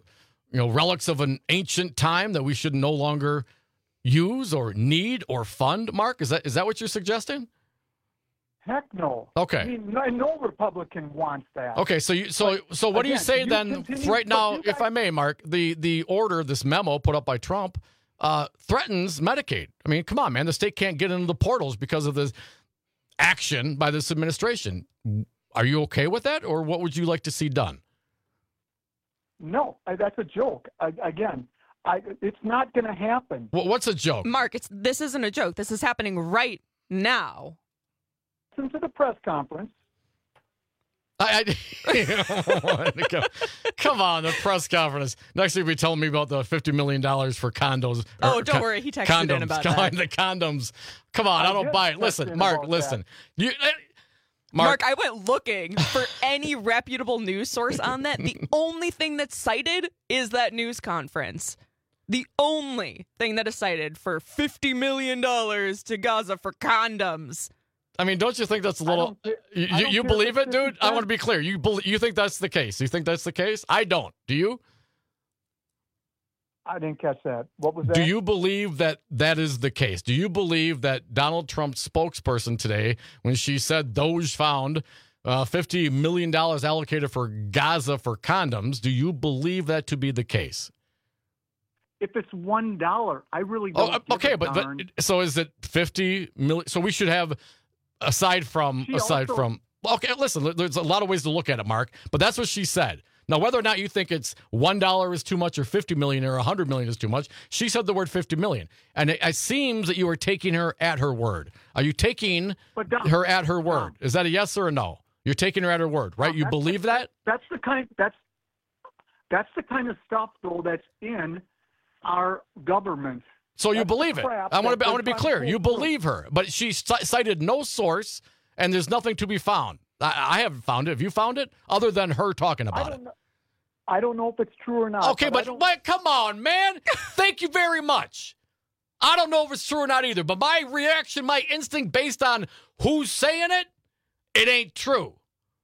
you know, relics of an ancient time that we should no longer use or need or fund, Mark? Is that is that what you're suggesting? Heck no. Okay. I mean, no, no Republican wants that. Okay, so you so But, so what do you again, say you then continue- right but now, you if guys- I may, Mark, the the order, this memo put up by Trump, uh, threatens Medicaid. I mean, come on, man, the state can't get into the portals because of this action by this administration. Are you okay with that, or what would you like to see done? No, I, that's a joke. I, again, I, it's not going to happen. What, what's a joke? Mark, it's this isn't a joke. This is happening right now. Listen to the press conference. I, I come, come on, the press conference. Next week, be telling me about the fifty million dollars for condos. Oh, or don't con- worry. He texted condoms. in about Come that. on, the condoms. Come on, I, I don't did buy it. text Listen, in Mark, about listen. that. You, eh, Mark, Mark, I went looking for any reputable news source on that. The only thing that's cited is that news conference. The only thing that is cited for fifty million dollars to Gaza for condoms. I mean, don't you think that's a little? I don't You, I you, don't you care believe if it, dude? it's I want to be clear. You believe, you think that's the case? You think that's the case? I don't. Do you? I didn't catch that. What was that? Do you believe that that is the case? Do you believe that Donald Trump's spokesperson today, when she said Doge found uh, fifty million dollars allocated for Gaza for condoms, do you believe that to be the case? If it's one dollar, I really don't. Oh, give okay, a but, darn. but so is it fifty million? So we should have, aside from She aside also- from. Okay, listen. There's a lot of ways to look at it, Mark. But that's what she said. Now, whether or not you think it's one dollar is too much, or fifty million, or a hundred million is too much, she said the word fifty million, and it, it seems that you are taking her at her word. Are you taking But Don- her at her word? Is that a yes or a no? You're taking her at her word, right? No, You that's- believe that? That's the kind. That's that's the kind of stuff, though, that's in our government. So you That's the believe it? crap I want to that be. I want to be they're clear. trying to You pull believe her, but she c- cited no source, and there's nothing to be found. I, I haven't found it. Have you found it, other than her talking I about don't it? know. I don't know if it's true or not. Okay, I but, don't- but come on, man. Thank you very much. I don't know if it's true or not either, but my reaction, my instinct based on who's saying it, it ain't true.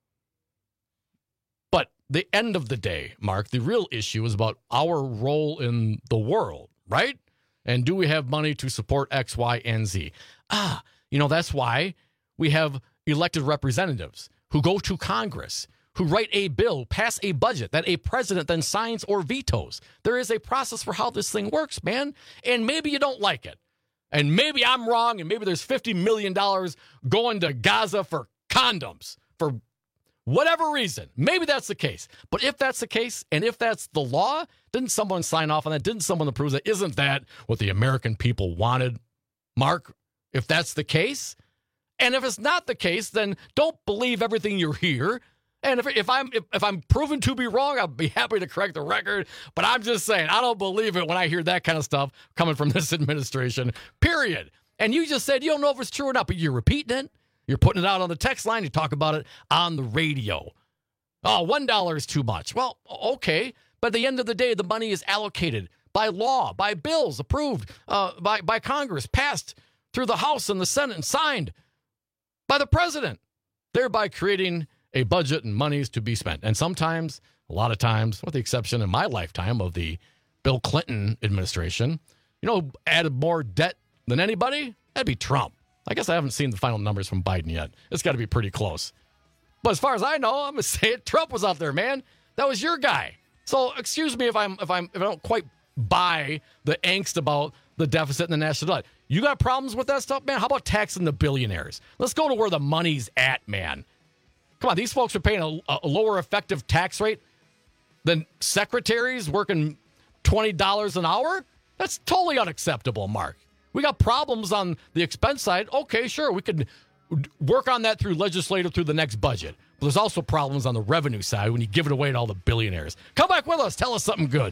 But the end of the day, Mark, the real issue is about our role in the world, right? And do we have money to support X, Y, and Z? Ah, you know, that's why we have elected representatives who go to Congress, who write a bill, pass a budget that a president then signs or vetoes. There is a process for how this thing works, man. And maybe you don't like it. And maybe I'm wrong, and maybe there's fifty million dollars going to Gaza for condoms, for whatever reason. Maybe that's the case. But if that's the case, and if that's the law, didn't someone sign off on that? Didn't someone approve that? Isn't that what the American people wanted, Mark? If that's the case? And if it's not the case, then don't believe everything you hear. And if, if I'm if, if I'm proven to be wrong, I'll be happy to correct the record. But I'm just saying, I don't believe it when I hear that kind of stuff coming from this administration, period. And you just said you don't know if it's true or not, but you're repeating it. You're putting it out on the text line. You talk about it on the radio. Oh, one dollar is too much. Well, okay. But at the end of the day, the money is allocated by law, by bills approved uh, by, by Congress, passed through the House and the Senate, and signed by the president, thereby creating a budget and monies to be spent. And sometimes, a lot of times, with the exception in my lifetime of the Bill Clinton administration, you know, who added more debt than anybody? That'd be Trump. I guess I haven't seen the final numbers from Biden yet. It's got to be pretty close. But as far as I know, I'm gonna say it. Trump was out there, man. That was your guy. So excuse me if I'm if I'm if I don't quite buy the angst about the deficit and the national debt. You got problems with that stuff, man? How about taxing the billionaires? Let's go to where the money's at, man. Come on, these folks are paying a, a lower effective tax rate than secretaries working twenty dollars an hour? That's totally unacceptable, Mark. We got problems on the expense side. Okay, sure, we could work on that through legislative through the next budget. But there's also problems on the revenue side when you give it away to all the billionaires. Come back with us. Tell us something good.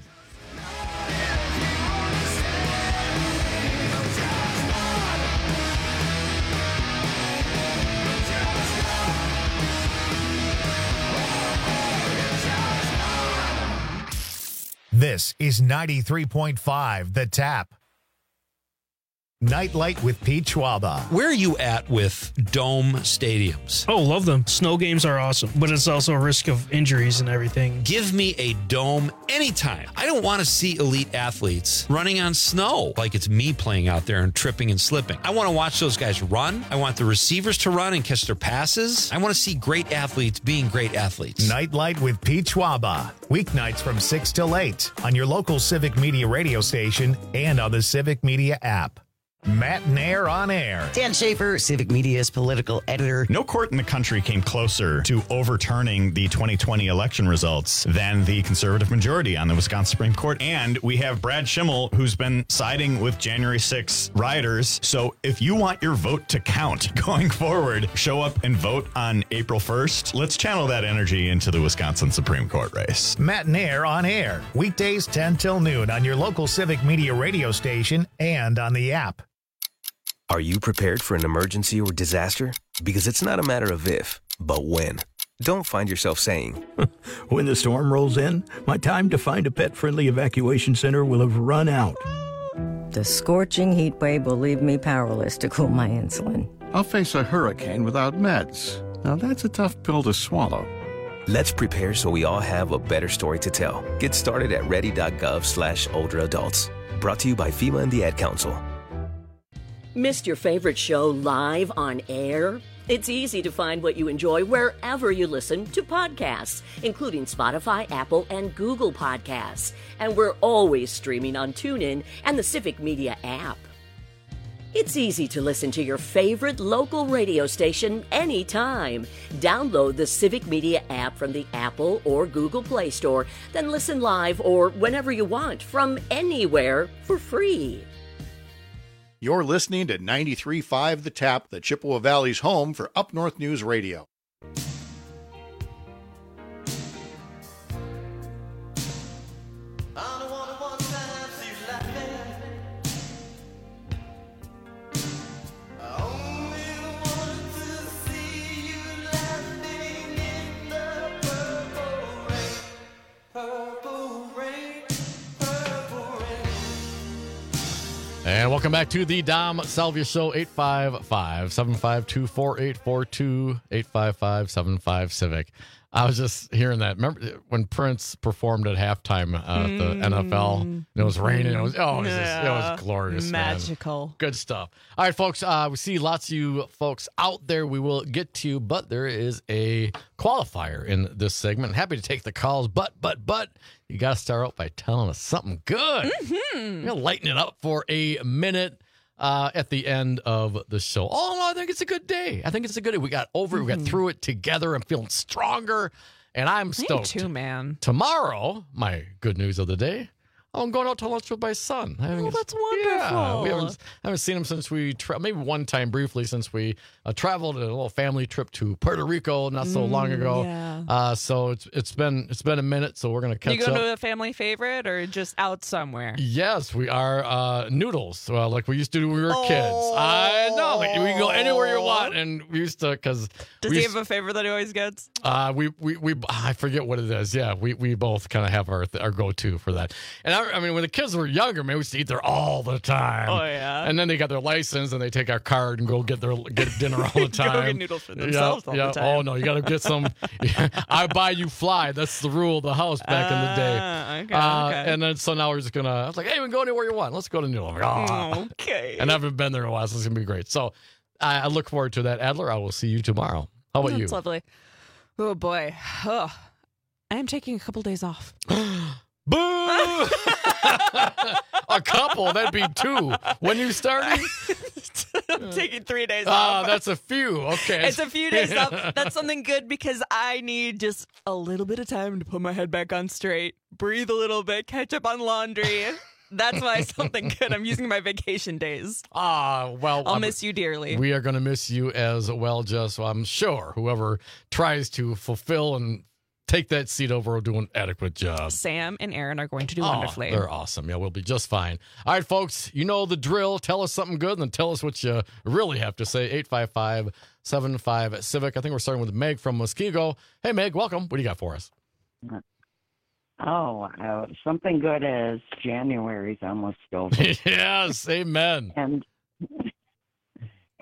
This is ninety-three point five The Tap. Nightlight with Pete Schwaba. Where are you at with dome stadiums? Oh, love them. Snow games are awesome, but it's also a risk of injuries and everything. Give me a dome anytime. I don't want to see elite athletes running on snow like it's me playing out there and tripping and slipping. I want to watch those guys run. I want the receivers to run and catch their passes. I want to see great athletes being great athletes. Nightlight with Pete Schwaba. Weeknights from six till eight on your local Civic Media radio station and on the Civic Media app. Matt Nair on air. Dan Schaefer, Civic Media's political editor. No court in the country came closer to overturning the twenty twenty election results than the conservative majority on the Wisconsin Supreme Court. And we have Brad Schimmel, who's been siding with January sixth rioters. So if you want your vote to count going forward, show up and vote on April first. Let's channel that energy into the Wisconsin Supreme Court race. Matt Nair on air. Weekdays ten till noon on your local Civic Media radio station and on the app. Are you prepared for an emergency or disaster? Because it's not a matter of if, but when. Don't find yourself saying, when the storm rolls in, my time to find a pet-friendly evacuation center will have run out. The scorching heat wave will leave me powerless to cool my insulin. I'll face a hurricane without meds. Now that's a tough pill to swallow. Let's prepare so we all have a better story to tell. Get started at ready.gov slash older adults. Brought to you by FEMA and the Ad Council. Missed your favorite show live on air? It's easy to find what you enjoy wherever you listen to podcasts, including Spotify, Apple, and Google Podcasts. And we're always streaming on TuneIn and the Civic Media app. It's easy to listen to your favorite local radio station anytime. Download the Civic Media app from the Apple or Google Play Store, then listen live or whenever you want from anywhere for free. You're listening to ninety-three point five The Tap, the Chippewa Valley's home for Up North News Radio. And welcome back to the Dom Salvia Show, eight five five, seven five two, four eight four two, eight five five, seven five Civic. I was just hearing that. Remember when Prince performed at halftime uh, at the N F L? And it was raining. It was oh, it was, just, it was glorious, magical, man. Good stuff. All right, folks. Uh, we see lots of you folks out there. We will get to you, but there is a qualifier in this segment. Happy to take the calls, but but but you got to start out by telling us something good. Mm-hmm. We're gonna lighten it up for a minute. Uh, at the end of the show. Oh, no, I think it's a good day. I think it's a good day. We got over it. Mm-hmm. We got through it together. I'm feeling stronger, and I'm stoked. Me too, man. Tomorrow, my good news of the day, I'm going out to lunch with my son. I oh, that's wonderful. Yeah, we haven't, haven't seen him since we, tra- maybe one time briefly since we uh, traveled a little family trip to Puerto Rico not so mm, long ago. Yeah. Uh, so it's it's been it's been a minute, so we're going to catch up. You going to a family favorite or just out somewhere? Yes, we are uh, noodles, uh, like we used to do when we were oh. kids. I know. Like, we can go anywhere you want, and we used to, because... Does he have a favorite that he always gets? Uh, we, we, we, I forget what it is. Yeah, we, we both kind of have our our go-to for that. And I, I mean, when the kids were younger, man, we used to eat there all the time. Oh, yeah. And then they got their license, and they take our card and go get their get dinner all the time. Go get noodles for themselves yeah, all yeah. the time. Oh, no, you got to get some. I buy, you fly. That's the rule of the house back uh, in the day. Okay, uh, okay. And then, so now we're just going to, I was like, hey, we can go anywhere you want. Let's go to Noodle. I'm like, oh. Okay. And I haven't been there in a while, so it's going to be great. So I, I look forward to that. Adler, I will see you tomorrow. How about That's you? That's lovely. Oh, boy. Oh, I am taking a couple days off. Boo! A couple, that'd be two. When you started? I'm taking three days Oh, off. that's a few. Okay. It's a few days off. That's something good because I need just a little bit of time to put my head back on straight, breathe a little bit, catch up on laundry. That's why it's something good. I'm using my vacation days. Ah, well. I'll I'm, miss you dearly. We are going to miss you as well, Jess. So I'm sure whoever tries to fulfill and take that seat over will do an adequate job. Sam and Aaron are going to do oh, wonderfully. They're awesome. Yeah, we'll be just fine. All right, folks, you know the drill. Tell us something good, and then tell us what you really have to say. eight five five, seven five, Civic. I think we're starting with Meg from Muskego. Hey, Meg, welcome. What do you got for us? Oh, uh, something good as January's almost over. Yes, amen. And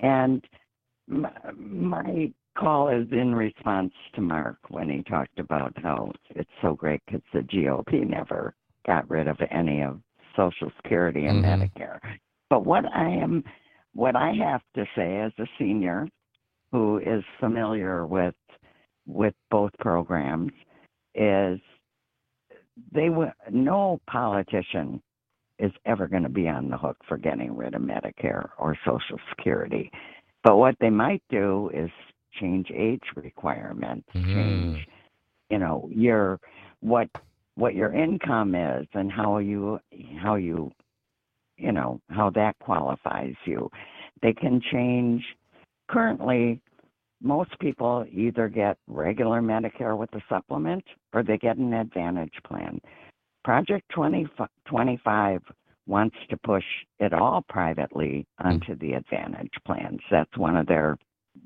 And my, my call is in response to Mark when he talked about how it's so great because the G O P never got rid of any of Social Security and mm-hmm. Medicare. But what I am, what I have to say as a senior who is familiar with with both programs is they w- no politician is ever going to be on the hook for getting rid of Medicare or Social Security. But what they might do is change age requirements, mm-hmm. change, you know, your what what your income is and how you how you you know how that qualifies you. They can change. Currently, most people either get regular Medicare with a supplement or they get an Advantage plan. Project twenty twenty-five wants to push it all privately onto the Advantage plans. That's one of their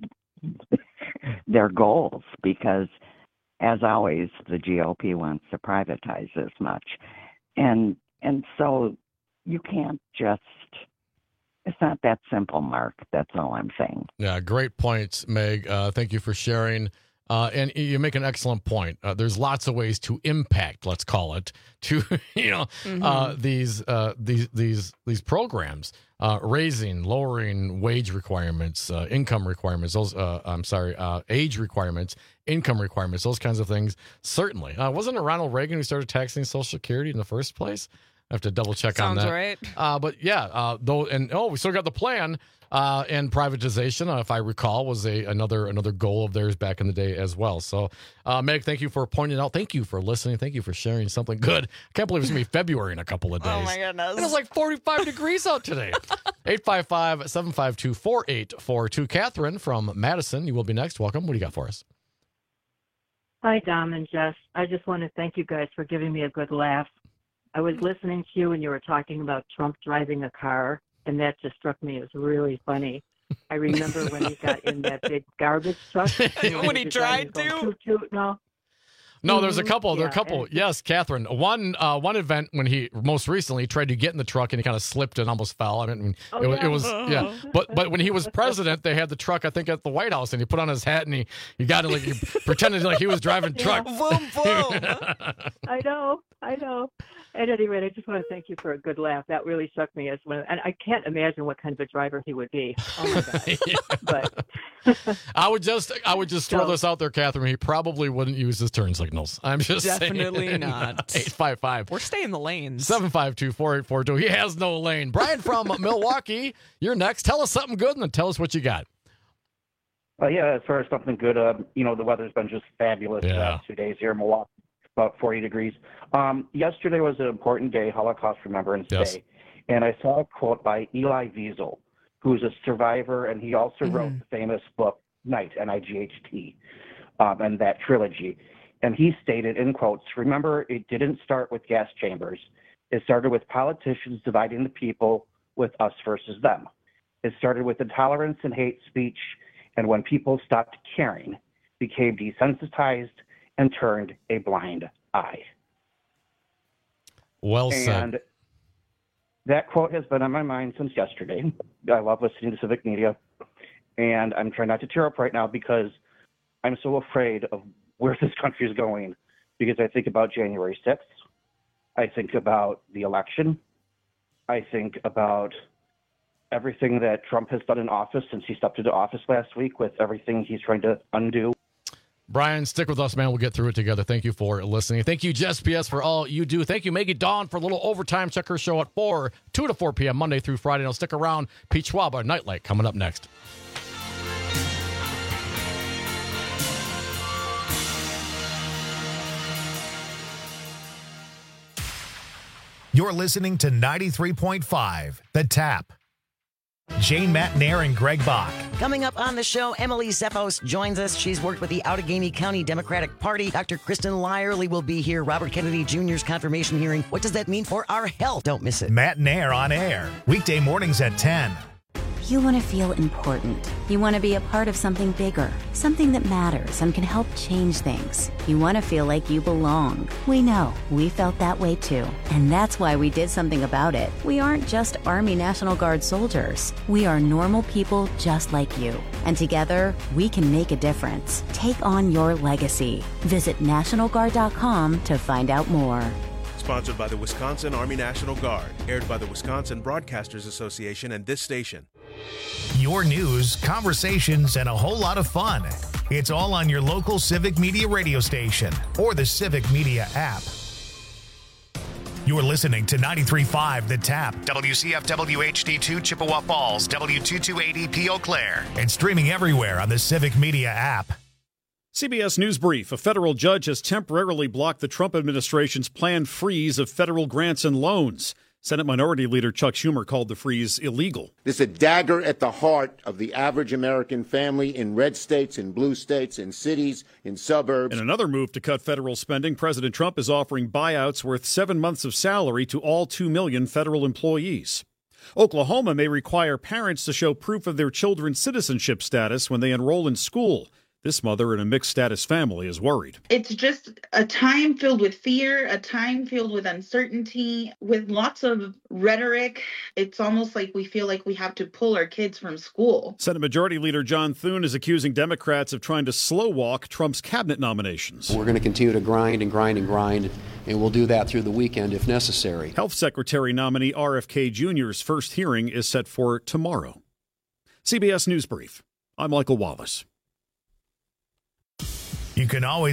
their goals because, as always, the G O P wants to privatize as much. And and so you can't just, it's not that simple, Mark. That's all I'm saying. Yeah, great points, Meg. Uh, thank you for sharing. Uh, and you make an excellent point. Uh, there's lots of ways to impact, let's call it, to you know mm-hmm. uh, these uh, these these these programs, uh, raising, lowering wage requirements, uh, income requirements. Those uh, I'm sorry, uh, age requirements, income requirements, those kinds of things. Certainly, uh, wasn't it Ronald Reagan who started taxing Social Security in the first place? I have to double check Sounds on that. Right. Uh, but yeah, uh, though, and oh, we still got the plan. Uh, and privatization, uh, if I recall, was a another another goal of theirs back in the day as well. So, uh, Meg, thank you for pointing it out. Thank you for listening. Thank you for sharing something good. I can't believe it's going to be February in a couple of days. Oh, my goodness. And it's like forty-five degrees out today. eight five five, seven five two, four eight four two. Catherine from Madison, you will be next. Welcome. What do you got for us? Hi, Dom and Jess. I just want to thank you guys for giving me a good laugh. I was listening to you when you were talking about Trump driving a car, and that just struck me as really funny. I remember when he got in that big garbage truck. When he tried to? Toot, toot, no. No, there's a couple. Yeah, there are a couple. and- Yes, Catherine. One uh, one event when he most recently tried to get in the truck and he kind of slipped and almost fell. I mean, Oh, it, was- yeah. it was yeah. But but when he was president, they had the truck I think at the White House, and he put on his hat and he he got it like he pretended like he was driving the truck. Boom, boom. I know, I know. At any rate, I just want to thank you for a good laugh. That really struck me as one, and I can't imagine what kind of a driver he would be. Oh my god! But I would just I would just throw So- this out there, Catherine. He probably wouldn't use his turn signals. I'm just Definitely saying. not. eight five five. We're staying in the lanes. seven five two, four eight four two. He has no lane. Brian from Milwaukee, you're next. Tell us something good and then tell us what you got. Uh, yeah, as far as something good, uh, you know, the weather's been just fabulous the Yeah. last two days here in Milwaukee, about forty degrees. Um, yesterday was an important day, Holocaust Remembrance Yes. Day, and I saw a quote by Elie Wiesel, who's a survivor, and he also Mm-hmm. wrote the famous book, Night, N I G H T, um, and that trilogy. And he stated, in quotes, remember, it didn't start with gas chambers. It started with politicians dividing the people with us versus them. It started with intolerance and hate speech, and when people stopped caring, became desensitized, and turned a blind eye. Well said. And that quote has been on my mind since yesterday. I love listening to civic media, and I'm trying not to tear up right now because I'm so afraid of where this country is going, because I think about January sixth. I think about the election. I think about everything that Trump has done in office since he stepped into office last week, with everything he's trying to undo. Brian, stick with us, man. We'll get through it together. Thank you for listening. Thank you, Jess P S, for all you do. Thank you, Maggie Dawn, for a little overtime. Check her show at four, two to four p.m. Monday through Friday. Now stick around. Pete Schwab, our Nightlight, coming up next. You're listening to ninety-three point five, The Tap. Jane Matnair and Greg Bach. Coming up on the show, Emily Zephos joins us. She's worked with the Outagamie County Democratic Party. Doctor Kristen Lyerly will be here. Robert Kennedy Junior's confirmation hearing. What does that mean for our health? Don't miss it. Matnair on air, weekday mornings at ten. You want to feel important. You want to be a part of something bigger, something that matters and can help change things. You want to feel like you belong. We know. We felt that way too. And that's why we did something about it. We aren't just Army National Guard soldiers. We are normal people just like you. And together, we can make a difference. Take on your legacy. Visit National Guard dot com to find out more. Sponsored by the Wisconsin Army National Guard. Aired by the Wisconsin Broadcasters Association and this station. Your news, conversations, and a whole lot of fun. It's all on your local Civic Media radio station or the Civic Media app. You're listening to ninety-three point five The Tap, W C F W H D two Chippewa Falls, W two two eight E P Eau Claire, and streaming everywhere on the Civic Media app. C B S News Brief. A federal judge has temporarily blocked the Trump administration's planned freeze of federal grants and loans. Senate Minority Leader Chuck Schumer called the freeze illegal. This is a dagger at the heart of the average American family in red states, in blue states, in cities, in suburbs. In another move to cut federal spending, President Trump is offering buyouts worth seven months of salary to all two million federal employees. Oklahoma may require parents to show proof of their children's citizenship status when they enroll in school. This mother in a mixed-status family is worried. It's just a time filled with fear, a time filled with uncertainty, with lots of rhetoric. It's almost like we feel like we have to pull our kids from school. Senate Majority Leader John Thune is accusing Democrats of trying to slow walk Trump's cabinet nominations. We're going to continue to grind and grind and grind, and we'll do that through the weekend if necessary. Health Secretary nominee R F K Junior's first hearing is set for tomorrow. C B S News Brief. I'm Michael Wallace. You can always